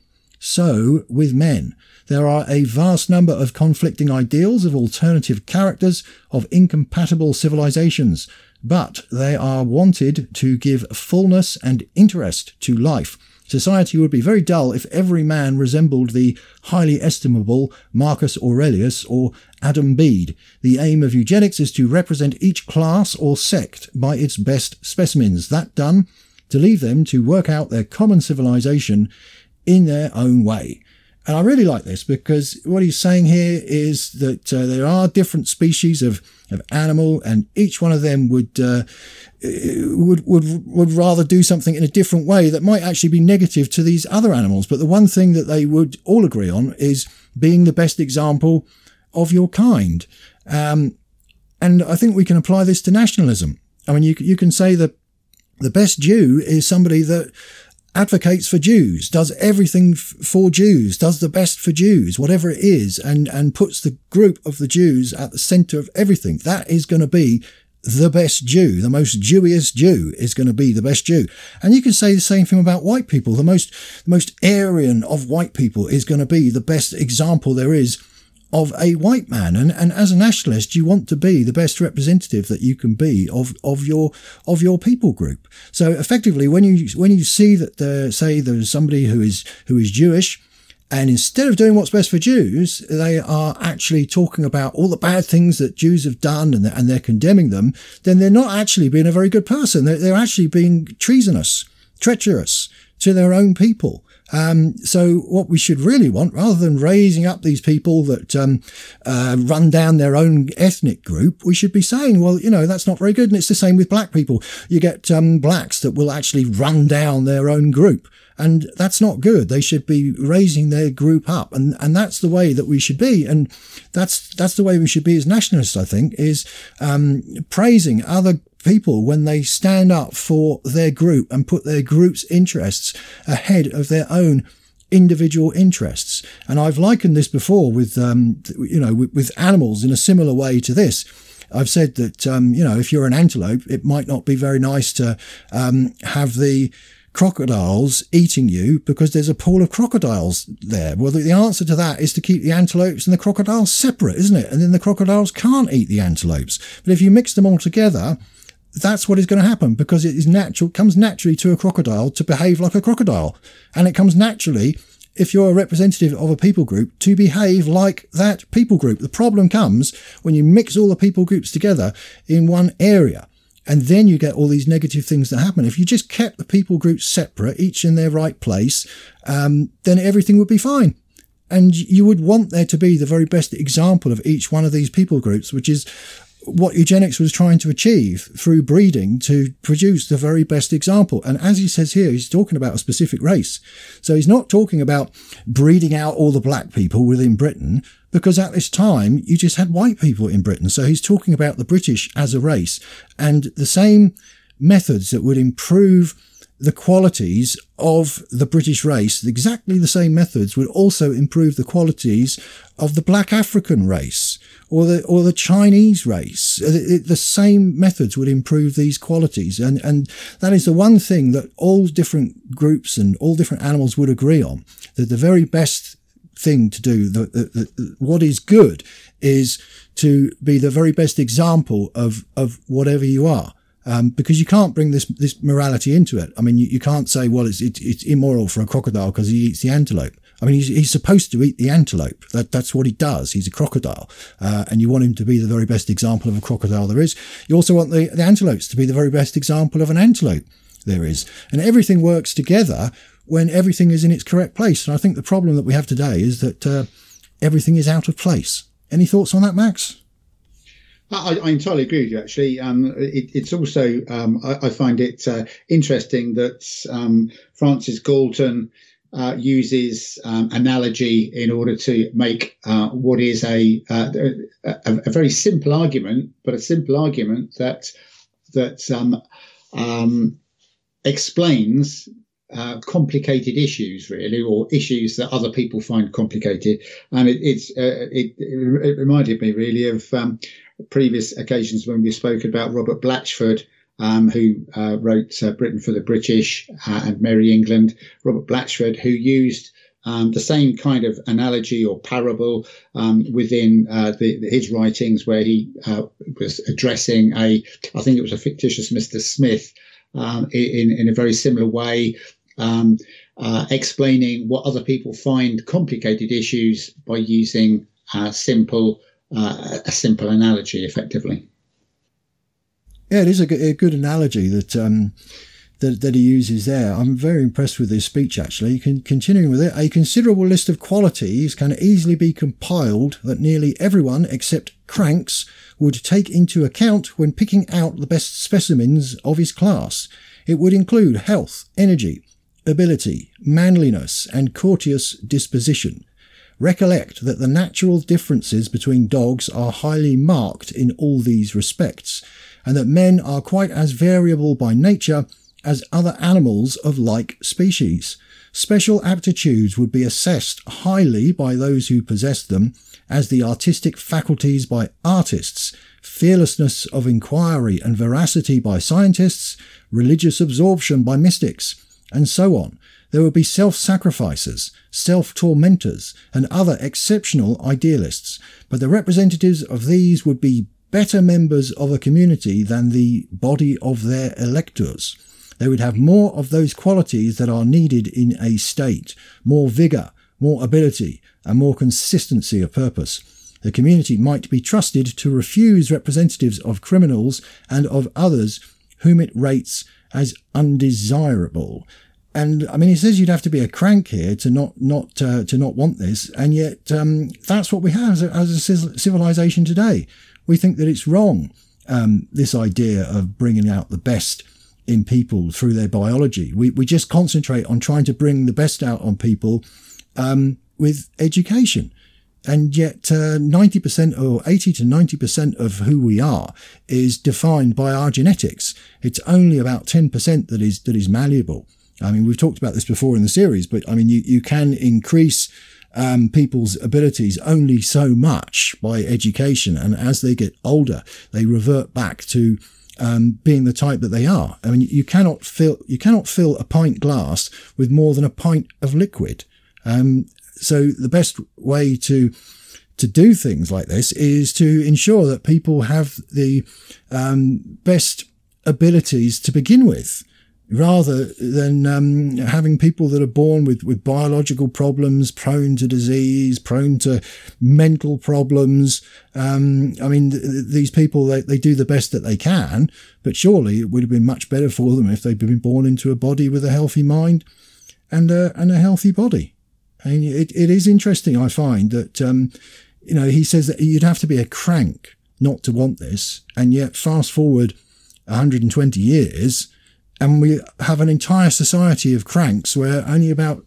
So with men. There are a vast number of conflicting ideals of alternative characters of incompatible civilizations, but they are wanted to give fullness and interest to life. Society would be very dull if every man resembled the highly estimable Marcus Aurelius or Adam Bede. The aim of eugenics is to represent each class or sect by its best specimens. That done, to leave them to work out their common civilization in their own way. And I really like this because what he's saying here is that there are different species of animal, and each one of them would rather do something in a different way that might actually be negative to these other animals. But the one thing that they would all agree on is being the best example of your kind. And I think we can apply this to nationalism. I mean, you can say that the best Jew is somebody that advocates for Jews, does everything for Jews, does the best for Jews, whatever it is, and puts the group of the Jews at the center of everything. That is going to be the best Jew. The most Jewiest Jew is going to be the best Jew. And you can say the same thing about white people. The most Aryan of white people is going to be the best example there is of a white man. And as a nationalist, you want to be the best representative that you can be of your people group. So effectively, when you see that there's somebody who is Jewish, and instead of doing what's best for Jews, they are actually talking about all the bad things that Jews have done and they're condemning them, then they're not actually being a very good person. They're actually being treasonous, treacherous to their own people. So what we should really want, rather than raising up these people that run down their own ethnic group, we should be saying, well, that's not very good. And it's the same with black people. You get blacks that will actually run down their own group. And that's not good. They should be raising their group up. And that's the way that we should be. And that's the way we should be as nationalists, I think, is praising other people when they stand up for their group and put their group's interests ahead of their own individual interests. And I've likened this before with animals in a similar way to this. I've said that, if you're an antelope, it might not be very nice to have the crocodiles eating you because there's a pool of crocodiles there. Well, the answer to that is to keep the antelopes and the crocodiles separate, isn't it? And then the crocodiles can't eat the antelopes. But if you mix them all together, that's what is going to happen, because it is natural, comes naturally to a crocodile to behave like a crocodile. And it comes naturally, if you're a representative of a people group, to behave like that people group. The problem comes when you mix all the people groups together in one area. And then you get all these negative things that happen. If you just kept the people groups separate, each in their right place, then everything would be fine. And you would want there to be the very best example of each one of these people groups, which is what eugenics was trying to achieve through breeding, to produce the very best example. And as he says here, he's talking about a specific race. So he's not talking about breeding out all the black people within Britain, because at this time you just had white people in Britain. So he's talking about the British as a race, and the same methods that would improve the qualities of the British race, exactly the same methods would also improve the qualities of the black African race or the Chinese race. The same methods would improve these qualities. And that is the one thing that all different groups and all different animals would agree on, that the very best thing to do, what is good, is to be the very best example of whatever you are. Because you can't bring this morality into it. I mean, you can't say, well, it's immoral for a crocodile because he eats the antelope. I mean, he's supposed to eat the antelope. That's what he does. He's a crocodile. And you want him to be the very best example of a crocodile there is. You also want the antelopes to be the very best example of an antelope there is. And everything works together when everything is in its correct place. And I think the problem that we have today is that everything is out of place. Any thoughts on that, Max? I entirely agree with you, actually. It's also, I find it interesting that Francis Galton uses analogy in order to make what is a very simple argument, but a simple argument that explains complicated issues, really, or issues that other people find complicated. And it reminded me really of previous occasions when we spoke about Robert Blatchford, who wrote Britain for the British and Merry England. Robert Blatchford, who used the same kind of analogy or parable within his writings, where he was addressing I think it was a fictitious Mr. Smith in a very similar way, explaining what other people find complicated issues by using a simple analogy, effectively. Yeah, it is a good analogy that he uses there. I'm very impressed with his speech, actually. Continuing with it, a considerable list of qualities can easily be compiled that nearly everyone except cranks would take into account when picking out the best specimens of his class. It would include health, energy, ability, manliness, and courteous disposition. Recollect that the natural differences between dogs are highly marked in all these respects, and that men are quite as variable by nature as other animals of like species. Special aptitudes would be assessed highly by those who possessed them, as the artistic faculties by artists, fearlessness of inquiry and veracity by scientists, religious absorption by mystics, and so on. There would be self-sacrificers, self-tormentors, and other exceptional idealists, but the representatives of these would be better members of a community than the body of their electors. They would have more of those qualities that are needed in a state, more vigour, more ability, and more consistency of purpose. The community might be trusted to refuse representatives of criminals and of others whom it rates as undesirable. And I mean, he says you'd have to be a crank here to not want this, and yet that's what we have as a civilization today. We think that it's wrong, this idea of bringing out the best in people through their biology. We just concentrate on trying to bring the best out on people with education. And yet 90% or 80 to 90% of who we are is defined by our genetics. It's only about 10% that is malleable. I mean, we've talked about this before in the series, but I mean, you can increase people's abilities only so much by education. And as they get older, they revert back to being the type that they are. I mean, you cannot fill a pint glass with more than a pint of liquid. So the best way to do things like this is to ensure that people have the best abilities to begin with, rather than having people that are born with biological problems, prone to disease, prone to mental problems. I mean, these people, they do the best that they can, but surely it would have been much better for them if they'd been born into a body with a healthy mind and a healthy body. I mean, it is interesting, I find, that, he says that you'd have to be a crank not to want this. And yet fast forward 120 years and we have an entire society of cranks where only about,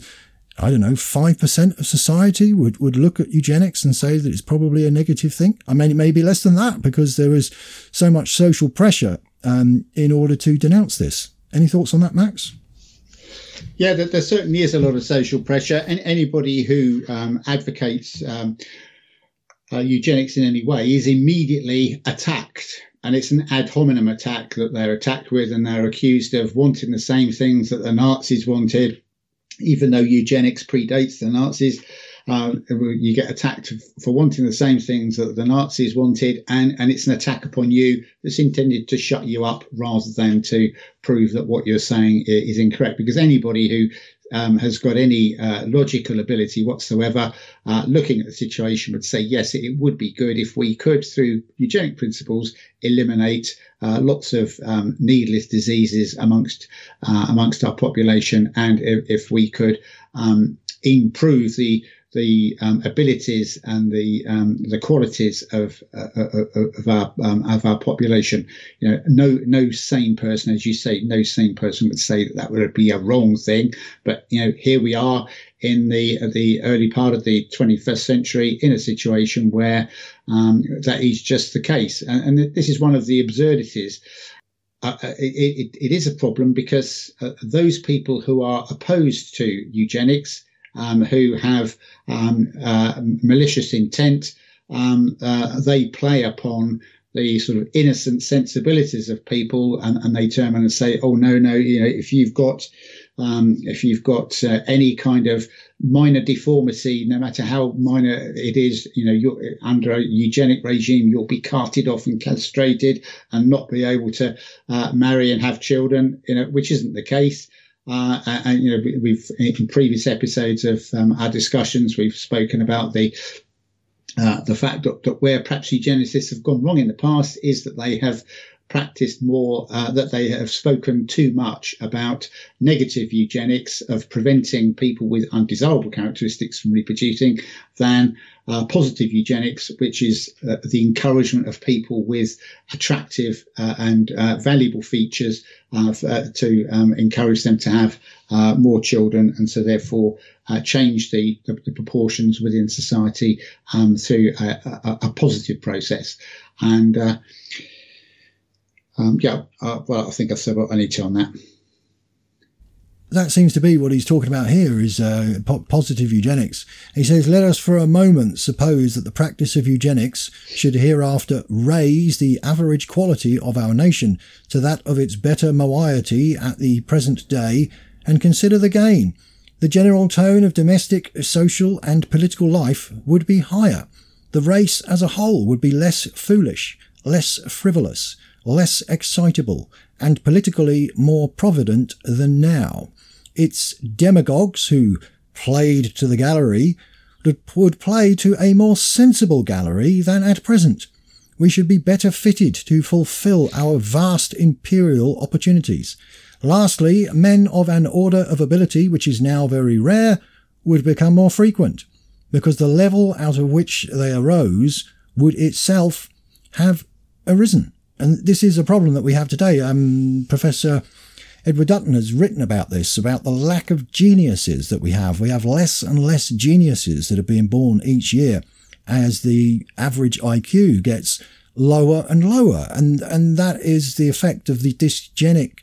5% of society would look at eugenics and say that it's probably a negative thing. I mean, it may be less than that because there is so much social pressure in order to denounce this. Any thoughts on that, Max? Yeah, there certainly is a lot of social pressure, and anybody who advocates eugenics in any way is immediately attacked, and it's an ad hominem attack that they're attacked with, and they're accused of wanting the same things that the Nazis wanted, even though eugenics predates the Nazis. You get attacked for wanting the same things that the Nazis wanted, and it's an attack upon you that's intended to shut you up rather than to prove that what you're saying is incorrect. Because anybody who has got any logical ability whatsoever, looking at the situation, would say, yes, it would be good if we could, through eugenic principles, eliminate lots of needless diseases amongst our population, and if we could improve the abilities and the qualities of our population. No sane person, as you say, no sane person would say that would be a wrong thing. But here we are in the early part of the 21st century in a situation where that is just the case, and this is one of the absurdities. It is a problem because those people who are opposed to eugenics, who have malicious intent, they play upon the sort of innocent sensibilities of people, and they turn around and say, "Oh no, if you've got any kind of minor deformity, no matter how minor it is, you're under a eugenic regime, you'll be carted off and castrated and not be able to marry and have children," which isn't the case. We've in previous episodes of our discussions, we've spoken about the fact that where perhaps eugenicists have gone wrong in the past is that they have practiced more, that they have spoken too much about negative eugenics of preventing people with undesirable characteristics from reproducing than positive eugenics, which is the encouragement of people with attractive and valuable features to encourage them to have more children, and so therefore change the proportions within society through a positive process. And Well, I think I've said what I need to on that. That seems to be what he's talking about here, is positive eugenics. He says, let us for a moment suppose that the practice of eugenics should hereafter raise the average quality of our nation to that of its better moiety at the present day, and consider the gain. The general tone of domestic, social and political life would be higher. The race as a whole would be less foolish, less frivolous, less excitable, and politically more provident than now. Its demagogues who played to the gallery would play to a more sensible gallery than at present. We should be better fitted to fulfil our vast imperial opportunities. Lastly, men of an order of ability which is now very rare would become more frequent, because the level out of which they arose would itself have arisen. And this is a problem that we have today. Professor Edward Dutton has written about this, about the lack of geniuses that we have. We have less and less geniuses that are being born each year as the average IQ gets lower and lower. And that is the effect of the dysgenic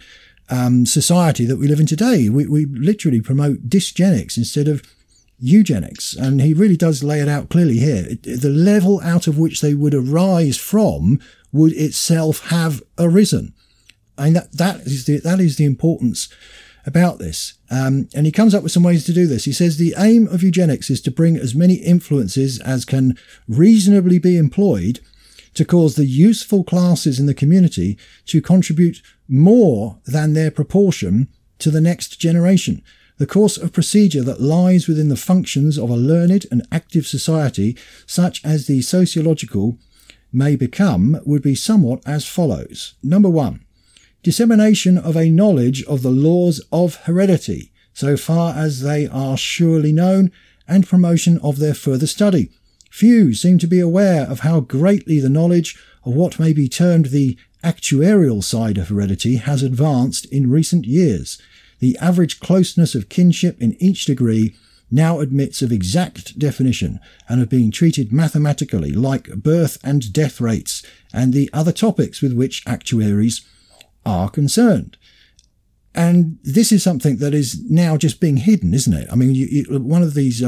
society that we live in today. We literally promote dysgenics instead of eugenics. And he really does lay it out clearly here. The level out of which they would arise from would itself have arisen. And that is the importance about this. And he comes up with some ways to do this. He says the aim of eugenics is to bring as many influences as can reasonably be employed to cause the useful classes in the community to contribute more than their proportion to the next generation. The course of procedure that lies within the functions of a learned and active society, such as the sociological may become, would be somewhat as follows. Number 1. Dissemination of a knowledge of the laws of heredity, so far as they are surely known, and promotion of their further study. Few seem to be aware of how greatly the knowledge of what may be termed the actuarial side of heredity has advanced in recent years. The average closeness of kinship in each degree now admits of exact definition and of being treated mathematically, like birth and death rates and the other topics with which actuaries are concerned. And this is something that is now just being hidden, isn't it? I mean, one of these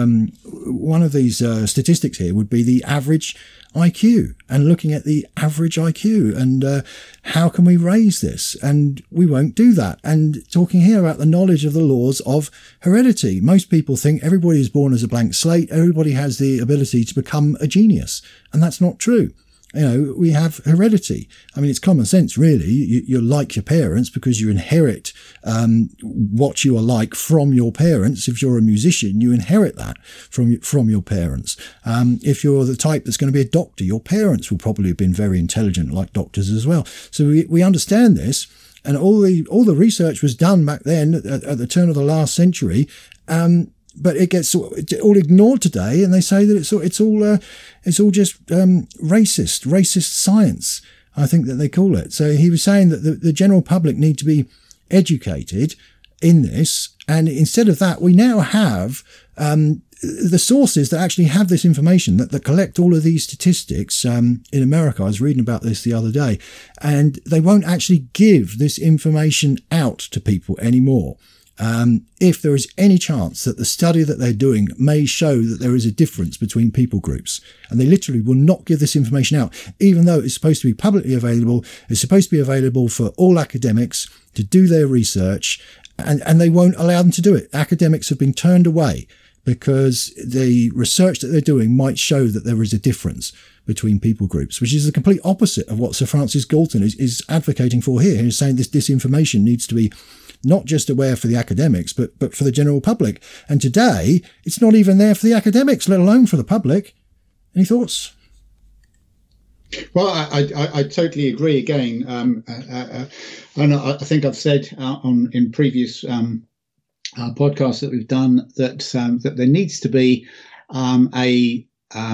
statistics here would be the average IQ, and looking at the average IQ and how can we raise this? And we won't do that. And talking here about the knowledge of the laws of heredity. Most people think everybody is born as a blank slate. Everybody has the ability to become a genius, and that's not true. You know, we have heredity. I mean, it's common sense, really. You're like your parents because you inherit what you are like from your parents. If you're a musician, you inherit that from your parents. If you're the type that's going to be a doctor, your parents will probably have been very intelligent, like doctors as well. So we understand this, and all the research was done back then at the turn of the last century. But it gets all ignored today, and they say that it's all just racist science, I think that they call it. So he was saying that the general public need to be educated in this, and instead of that, we now have the sources that actually have this information that collect all of these statistics. In America, I was reading about this the other day, and they won't actually give this information out to people anymore. If there is any chance that the study that they're doing may show that there is a difference between people groups, and they literally will not give this information out, even though it's supposed to be publicly available. It's supposed to be available for all academics to do their research, and they won't allow them to do it. Academics have been turned away because the research that they're doing might show that there is a difference between people groups, which is the complete opposite of what Sir Francis Galton is advocating for here. He's saying this information needs to be not just aware for the academics, but for the general public. And today, it's not even there for the academics, let alone for the public. Any thoughts? Well, I totally agree again. And I think I've said in previous podcasts that we've done that there needs to be a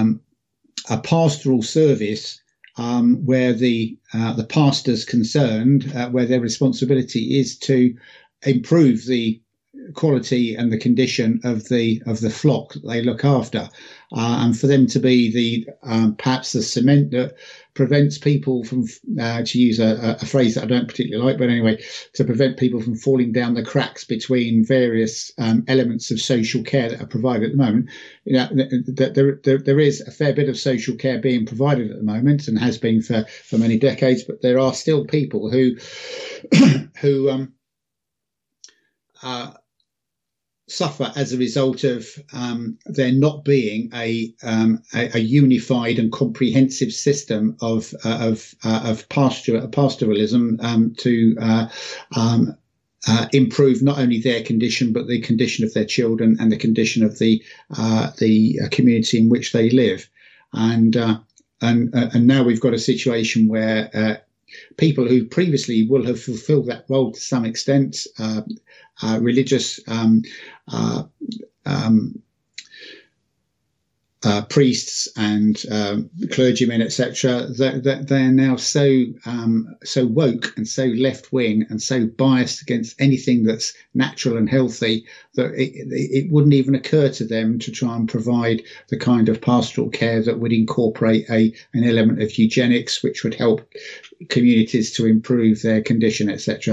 pastoral service where the pastor's concerned, where their responsibility is to improve the quality and the condition of the flock that they look after, and for them to be the perhaps the cement that prevents people from, to use a phrase that I don't particularly like, but anyway, to prevent people from falling down the cracks between various elements of social care that are provided at the moment. There is a fair bit of social care being provided at the moment, and has been for many decades, but there are still people who suffer as a result of there not being a unified and comprehensive system of pastoralism to improve not only their condition but the condition of their children and the condition of the community in which they live. And now we've got a situation where people who previously will have fulfilled that role to some extent, religious priests and clergymen, etc., they're now so woke and so left wing and so biased against anything that's natural and healthy that it wouldn't even occur to them to try and provide the kind of pastoral care that would incorporate an element of eugenics, which would help communities to improve their condition, etc.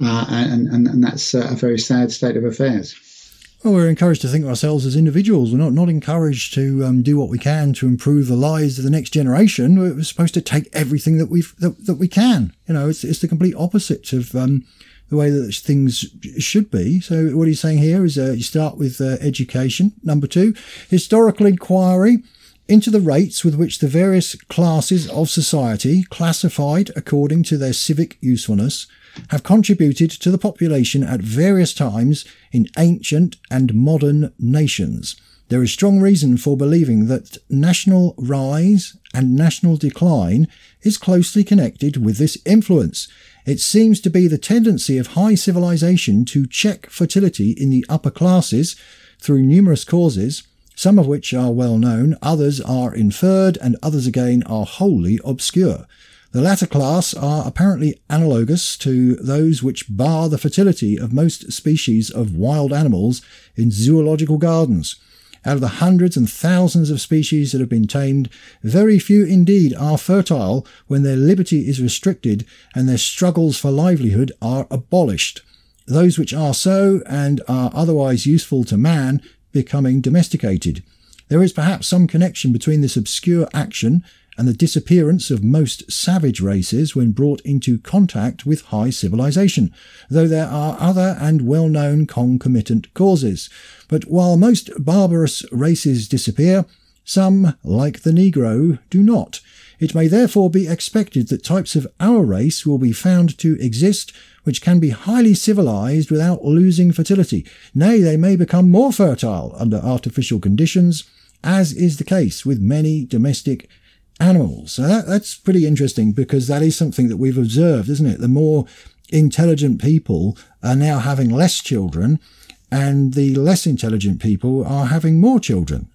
And that's a very sad state of affairs. Well, we're encouraged to think of ourselves as individuals. We're not encouraged to do what we can to improve the lives of the next generation. We're supposed to take everything that we can. It's the complete opposite of the way that things should be. So what he's saying here is you start with education. Number 2, historical inquiry into the rates with which the various classes of society, classified according to their civic usefulness, have contributed to the population at various times in ancient and modern nations. There is strong reason for believing that national rise and national decline is closely connected with this influence. It seems to be the tendency of high civilization to check fertility in the upper classes through numerous causes, some of which are well known, others are inferred, and others again are wholly obscure. The latter class are apparently analogous to those which bar the fertility of most species of wild animals in zoological gardens. Out of the hundreds and thousands of species that have been tamed, very few indeed are fertile when their liberty is restricted and their struggles for livelihood are abolished. Those which are so and are otherwise useful to man becoming domesticated. There is perhaps some connection between this obscure action and the disappearance of most savage races when brought into contact with high civilization, though there are other and well-known concomitant causes. But while most barbarous races disappear, some, like the Negro, do not. It may therefore be expected that types of our race will be found to exist which can be highly civilized without losing fertility. Nay, they may become more fertile under artificial conditions, as is the case with many domestic animals. So that's pretty interesting, because that is something that we've observed, isn't it? The more intelligent people are now having less children, and the less intelligent people are having more children.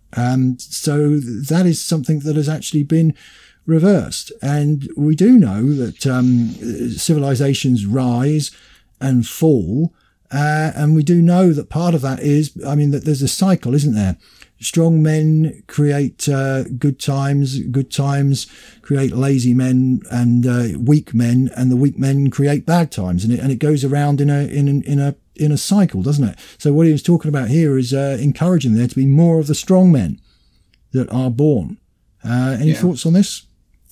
So that is something that has actually been reversed. And we do know that civilizations rise and fall, and we do know that part of that is, that there's a cycle, isn't there? Strong men create good times create lazy men, and weak men, and the weak men create bad times, and it goes around in a cycle, doesn't it? So what he was talking about here is encouraging there to be more of the strong men that are born. Any thoughts on this?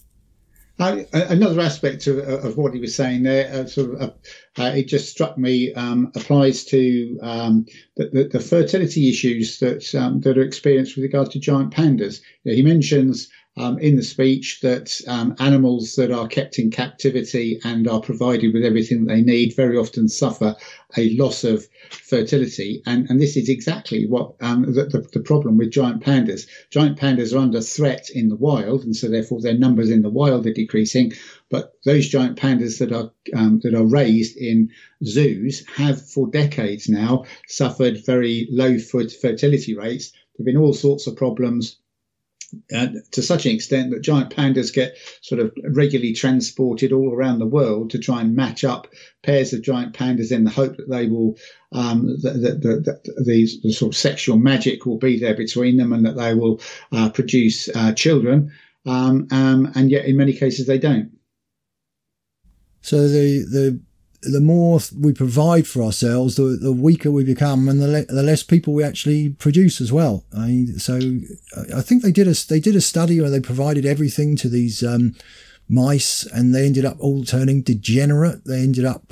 Another aspect of what he was saying there, it just struck me, applies to the fertility issues that are experienced with regard to giant pandas. He mentions in the speech that animals that are kept in captivity and are provided with everything that they need very often suffer a loss of fertility, and this is exactly what the problem with giant pandas. Giant pandas are under threat in the wild, and so therefore their numbers in the wild are decreasing. But those giant pandas that are raised in zoos have for decades now suffered very low fertility rates. There have been all sorts of problems, to such an extent that giant pandas get sort of regularly transported all around the world to try and match up pairs of giant pandas in the hope that they will, the sort of sexual magic will be there between them, and that they will produce children. and yet in many cases they don't. So the more we provide for ourselves, the weaker we become, and the less people we actually produce as well. I think they did a study where they provided everything to these mice, and they ended up all turning degenerate. They ended up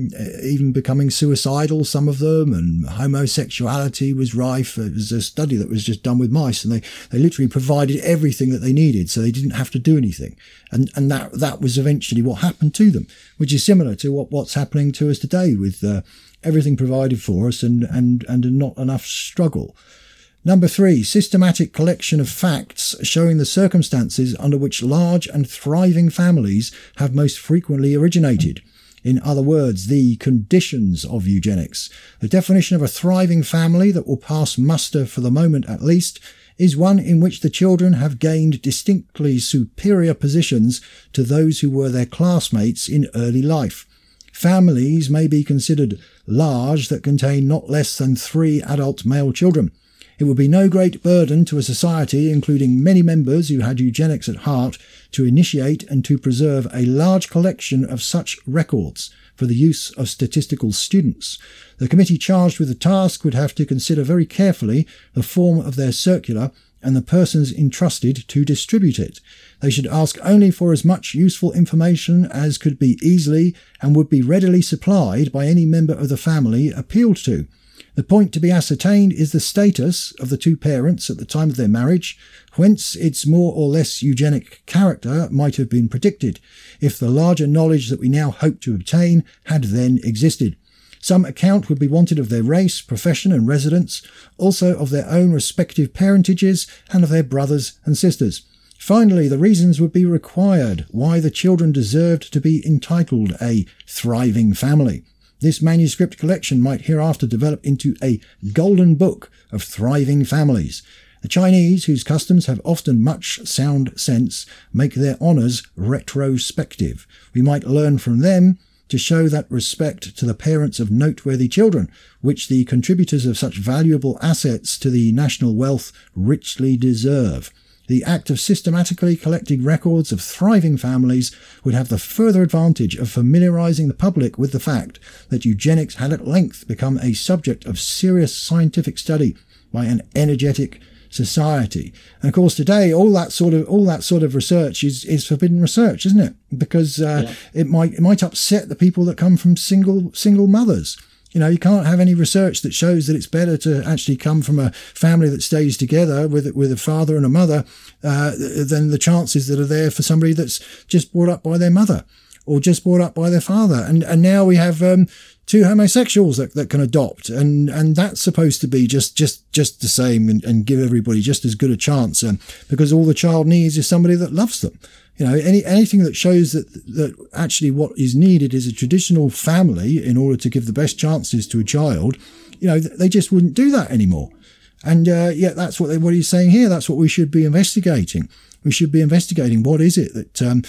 even becoming suicidal, some of them, and homosexuality was rife. It was a study that was just done with mice, and they literally provided everything that they needed, so they didn't have to do anything. And that was eventually what happened to them, which is similar to what's happening to us today with everything provided for us and not enough struggle. Number 3, systematic collection of facts showing the circumstances under which large and thriving families have most frequently originated. In other words, the conditions of eugenics. The definition of a thriving family that will pass muster for the moment at least is one in which the children have gained distinctly superior positions to those who were their classmates in early life. Families may be considered large that contain not less than 3 adult male children. It would be no great burden to a society, including many members who had eugenics at heart, to initiate and to preserve a large collection of such records for the use of statistical students. The committee charged with the task would have to consider very carefully the form of their circular and the persons entrusted to distribute it. They should ask only for as much useful information as could be easily and would be readily supplied by any member of the family appealed to. The point to be ascertained is the status of the 2 parents at the time of their marriage, whence its more or less eugenic character might have been predicted, if the larger knowledge that we now hope to obtain had then existed. Some account would be wanted of their race, profession and residence, also of their own respective parentages and of their brothers and sisters. Finally, the reasons would be required why the children deserved to be entitled a thriving family. This manuscript collection might hereafter develop into a golden book of thriving families. The Chinese, whose customs have often much sound sense, make their honours retrospective. We might learn from them to show that respect to the parents of noteworthy children, which the contributors of such valuable assets to the national wealth richly deserve. The act of systematically collecting records of thriving families would have the further advantage of familiarising the public with the fact that eugenics had at length become a subject of serious scientific study by an energetic society. And of course, today all that sort of research is forbidden research, isn't it? Because it might upset the people that come from single mothers. You know, you can't have any research that shows that it's better to actually come from a family that stays together with a father and a mother than the chances that are there for somebody that's just brought up by their mother or just brought up by their father. And now we have 2 homosexuals that can adopt, and that's supposed to be just the same and give everybody just as good a chance, because all the child needs is somebody that loves them. You know, anything that shows that actually what is needed is a traditional family in order to give the best chances to a child, you know, they just wouldn't do that anymore. And yet that's what he's saying here. That's what we should be investigating. We should be investigating what is it that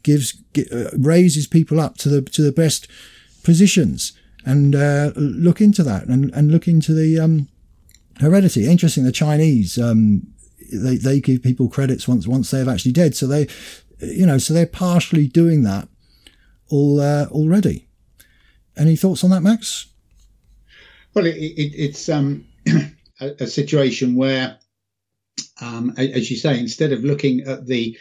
raises people up to the best positions, and look into that and look into the heredity. Interesting, the Chinese they give people credits once they're actually dead, so they're partially doing that already. Any thoughts on that, Max? Well, it's a situation where, as you say, instead of looking at the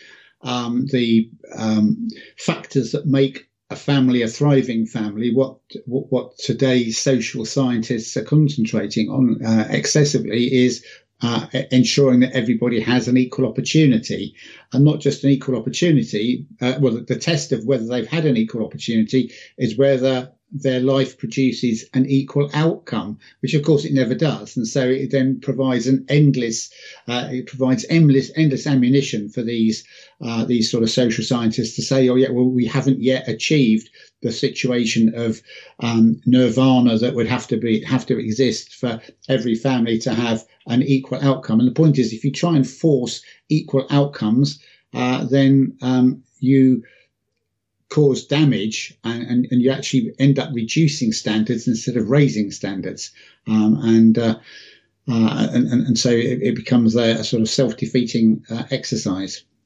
factors that make a family a thriving family, what today's social scientists are concentrating on excessively is ensuring that everybody has an equal opportunity, and not just an equal opportunity. The test of whether they've had an equal opportunity is whether their life produces an equal outcome, which of course it never does. And so it then provides endless ammunition for these sort of social scientists to say, oh yeah, well, we haven't yet achieved the situation of nirvana that would have to exist for every family to have an equal outcome. And the point is, if you try and force equal outcomes, then you cause damage, and you actually end up reducing standards instead of raising standards, and so it becomes a sort of self-defeating exercise.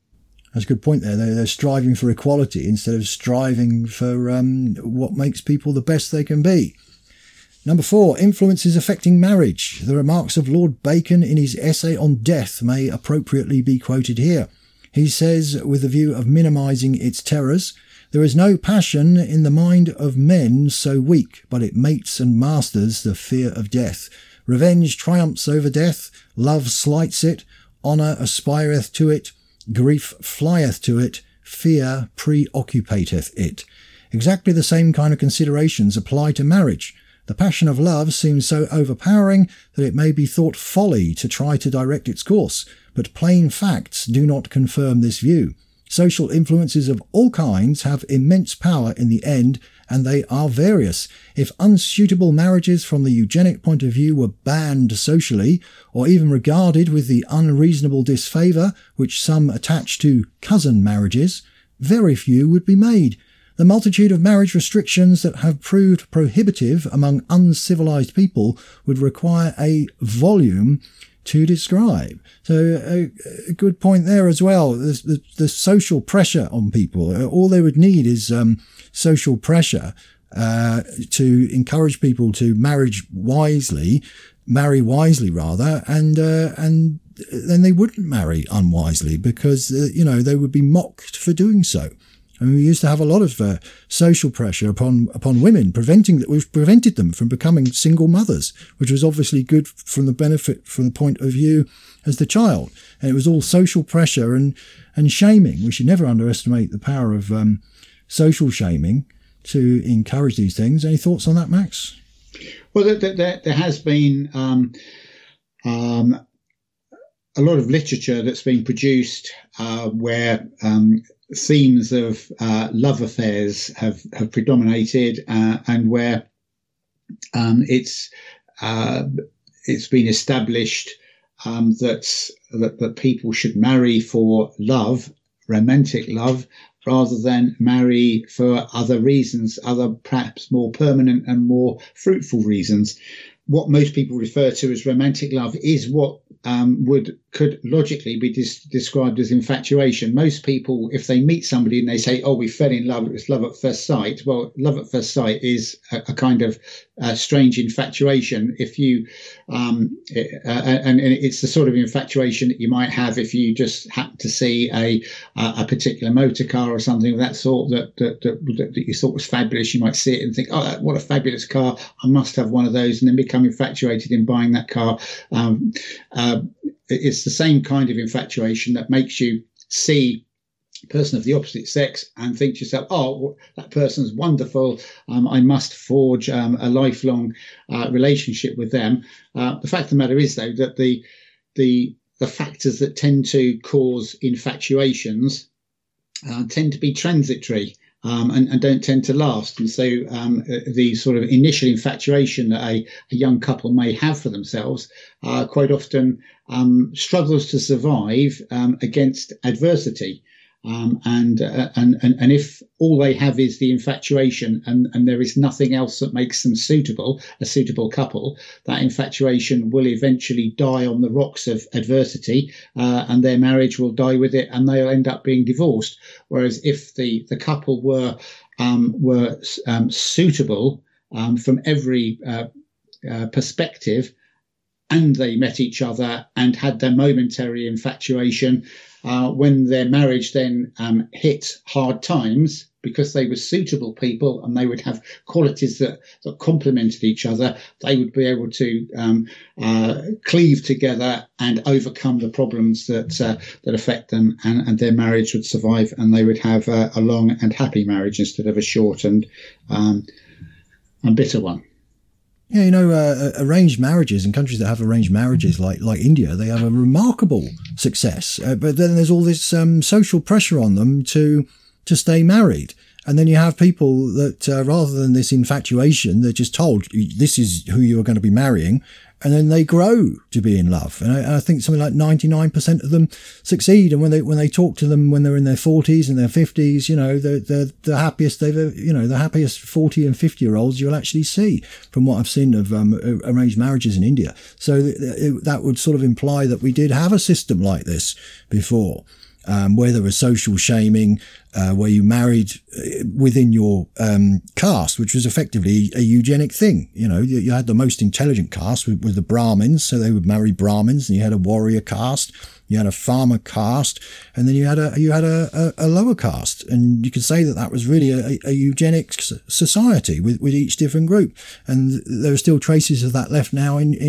That's a good point there. They're striving for equality instead of striving for what makes people the best they can be. Number 4, influences affecting marriage. The remarks of Lord Bacon in his essay on death may appropriately be quoted here. He says, with the view of minimising its terrors, there is no passion in the mind of men so weak, but it mates and masters the fear of death. Revenge triumphs over death, love slights it, honour aspireth to it, grief flieth to it, fear preoccupateth it. Exactly the same kind of considerations apply to marriage. The passion of love seems so overpowering that it may be thought folly to try to direct its course, but plain facts do not confirm this view. Social influences of all kinds have immense power in the end, and they are various. If unsuitable marriages from the eugenic point of view were banned socially, or even regarded with the unreasonable disfavour which some attach to cousin marriages, very few would be made. The multitude of marriage restrictions that have proved prohibitive among uncivilized people would require a volume to describe. So a good point there as well. The social pressure on people. All they would need is social pressure to encourage people to marry wisely rather, and then they wouldn't marry unwisely because they would be mocked for doing so. I mean, we used to have a lot of social pressure upon women, which prevented them from becoming single mothers, which was obviously good from the point of view as the child. And it was all social pressure and shaming. We should never underestimate the power of social shaming to encourage these things. Any thoughts on that, Max? Well, there has been a lot of literature that's been produced where themes of love affairs have predominated, and where it's been established that people should marry for love, romantic love, rather than marry for other reasons, other perhaps more permanent and more fruitful reasons. What most people refer to as romantic love is what could logically be described as infatuation. Most people, if they meet somebody and they say, "Oh, we fell in love, it was love at first sight," well, love at first sight is a kind of strange infatuation. If you and it's the sort of infatuation that you might have if you just happen to see a particular motor car or something of that sort that you thought was fabulous. You might see it and think, "Oh, what a fabulous car! I must have one of those," and then become infatuated in buying that car. It's the same kind of infatuation that makes you see a person of the opposite sex and think to yourself, "Oh, that person's wonderful. I must forge a lifelong relationship with them." The fact of the matter is, though, that the factors that tend to cause infatuations tend to be transitory. And don't tend to last. And so the sort of initial infatuation that a young couple may have for themselves quite often struggles to survive against adversity. And if all they have is the infatuation and there is nothing else that makes them a suitable couple, that infatuation will eventually die on the rocks of adversity, and their marriage will die with it, and they'll end up being divorced. Whereas if the couple were suitable from every perspective, and they met each other and had their momentary infatuation, when their marriage then hit hard times, because they were suitable people and they would have qualities that complemented each other, they would be able to cleave together and overcome the problems that affect them, and their marriage would survive, and they would have a long and happy marriage instead of a short and bitter one. Yeah, arranged marriages in countries that have arranged marriages like India, they have a remarkable success. But then there's all this social pressure on them to stay married. And then you have people that rather than this infatuation, they're just told this is who you are going to be marrying. And then they grow to be in love. And I think something like 99% of them succeed. And when they talk to them when they're in their 40s and their 50s, they're the happiest they've ever, the happiest 40 and 50-year-olds you'll actually see from what I've seen of arranged marriages in India. So that would sort of imply that we did have a system like this before. where there was social shaming, where you married within your caste, which was effectively a eugenic thing. You know, you had the most intelligent caste with the Brahmins, so they would marry Brahmins, and you had a warrior caste, you had a farmer caste, and then you had a lower caste, and you could say that was really a eugenics society with each different group, and there are still traces of that left now in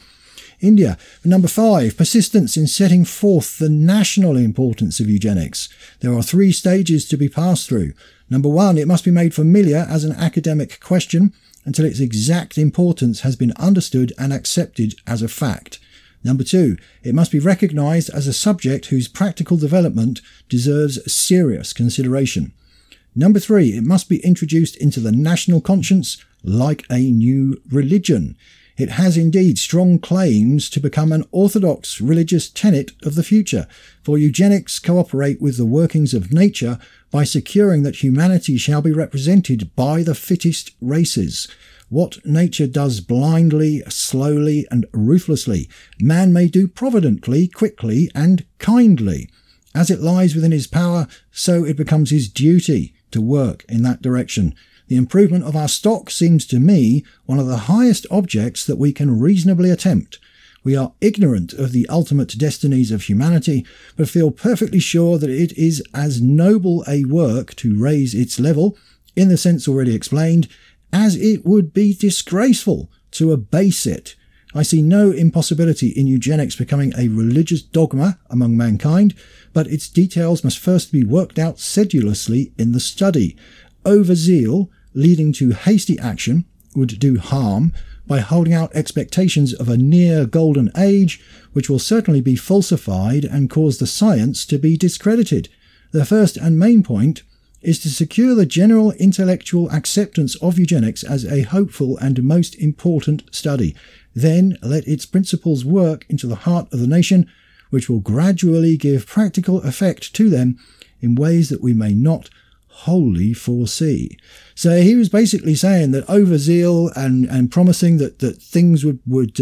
India. Number 5, persistence in setting forth the national importance of eugenics. There are 3 stages to be passed through. Number 1, it must be made familiar as an academic question until its exact importance has been understood and accepted as a fact. Number 2, it must be recognised as a subject whose practical development deserves serious consideration. Number 3, it must be introduced into the national conscience like a new religion. It has indeed strong claims to become an orthodox religious tenet of the future, for eugenics cooperate with the workings of nature by securing that humanity shall be represented by the fittest races. What nature does blindly, slowly, and ruthlessly, man may do providently, quickly, and kindly. As it lies within his power, so it becomes his duty to work in that direction. The improvement of our stock seems to me one of the highest objects that we can reasonably attempt. We are ignorant of the ultimate destinies of humanity, but feel perfectly sure that it is as noble a work to raise its level, in the sense already explained, as it would be disgraceful to abase it. I see no impossibility in eugenics becoming a religious dogma among mankind, but its details must first be worked out sedulously in the study. Overzeal, leading to hasty action, would do harm by holding out expectations of a near golden age, which will certainly be falsified and cause the science to be discredited. The first and main point is to secure the general intellectual acceptance of eugenics as a hopeful and most important study. Then let its principles work into the heart of the nation, which will gradually give practical effect to them in ways that we may not wholly foresee. So he was basically saying that overzeal and promising that things would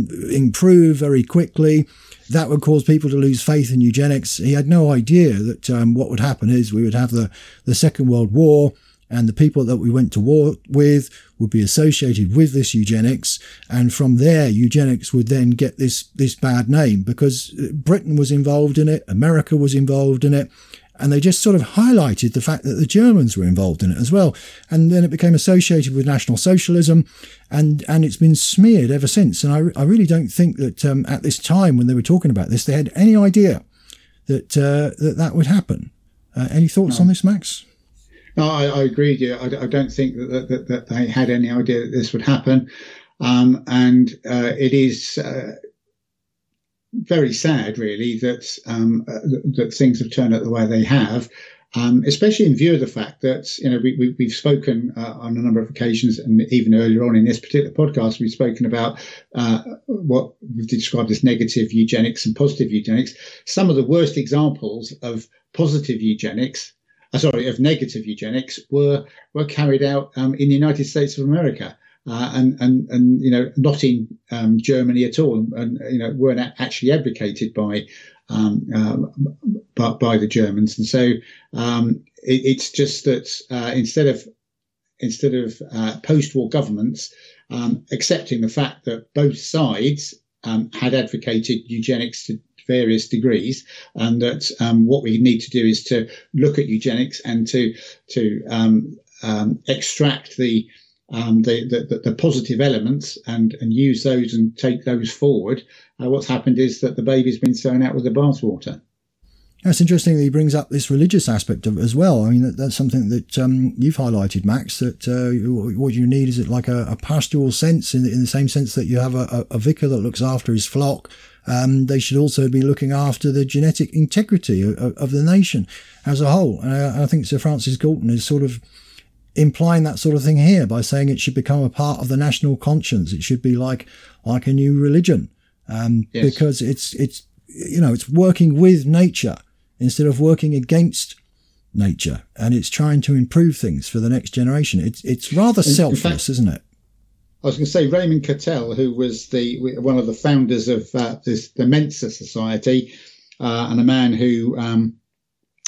improve very quickly, that would cause people to lose faith in eugenics. He had no idea that what would happen is we would have the Second World War, and the people that we went to war with would be associated with this eugenics, and from there eugenics would then get this bad name because Britain was involved in it, America was involved in it, and they just sort of highlighted the fact that the Germans were involved in it as well. And then it became associated with National Socialism, and it's been smeared ever since. And I really don't think that at this time when they were talking about this, they had any idea that that would happen. Any thoughts on this, Max? No, I agree with you. I don't think that they had any idea that this would happen. And it is very sad, really, that things have turned out the way they have, especially in view of the fact that, you know, we've spoken on a number of occasions, and even earlier on in this particular podcast, we've spoken about what we've described as negative eugenics and positive eugenics. Some of the worst examples of of negative eugenics were carried out in the United States of America. And you know, not in Germany at all, and you know, weren't actually advocated by the Germans. And so it's just that instead of post-war governments accepting the fact that both sides had advocated eugenics to various degrees, and that what we need to do is to look at eugenics and to extract the positive elements and use those and take those forward. What's happened is that the baby's been thrown out with the bathwater. That's interesting that he brings up this religious aspect of it as well. I mean, that's something that you've highlighted, Max, that what you need is like a pastoral sense in the same sense that you have a vicar that looks after his flock. They should also be looking after the genetic integrity of the nation as a whole. And I think Sir Francis Galton is sort of implying that sort of thing here by saying it should become a part of the national conscience. It should be like a new religion, yes. Because it's working with nature instead of working against nature, and it's trying to improve things for the next generation. It's rather selfless, isn't it? I was going to say Raymond Cattell, who was one of the founders of the Mensa Society, and a man who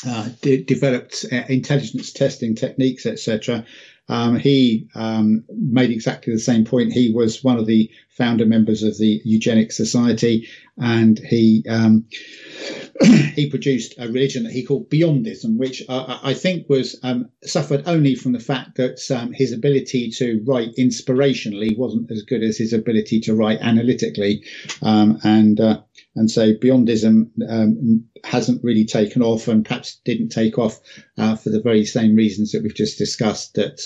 developed intelligence testing techniques, etc. He made exactly the same point. He was one of the founder members of the Eugenics Society, and he he produced a religion that he called Beyondism, which I think was suffered only from the fact that his ability to write inspirationally wasn't as good as his ability to write analytically, and so Beyondism hasn't really taken off, and perhaps didn't take off for the very same reasons that we've just discussed, that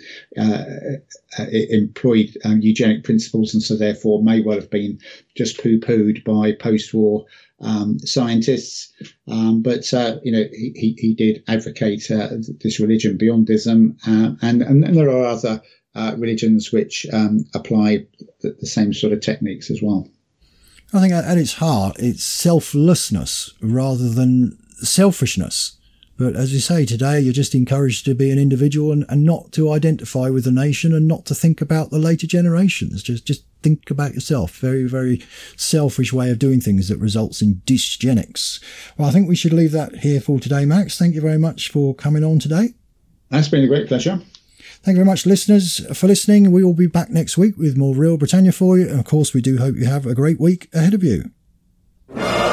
it employed eugenic principles, and so therefore may well have been just poo-pooed by post-war scientists. But he did advocate this religion, Beyondism, and there are other religions which apply the same sort of techniques as well. I think at its heart, it's selflessness rather than selfishness. But as you say, today, you're just encouraged to be an individual and not to identify with the nation, and not to think about the later generations. Just think about yourself. Very, very selfish way of doing things that results in dysgenics. Well, I think we should leave that here for today, Max. Thank you very much for coming on today. That's been a great pleasure. Thank you very much, listeners, for listening. We will be back next week with more Real Britannia for you. And of course, we do hope you have a great week ahead of you.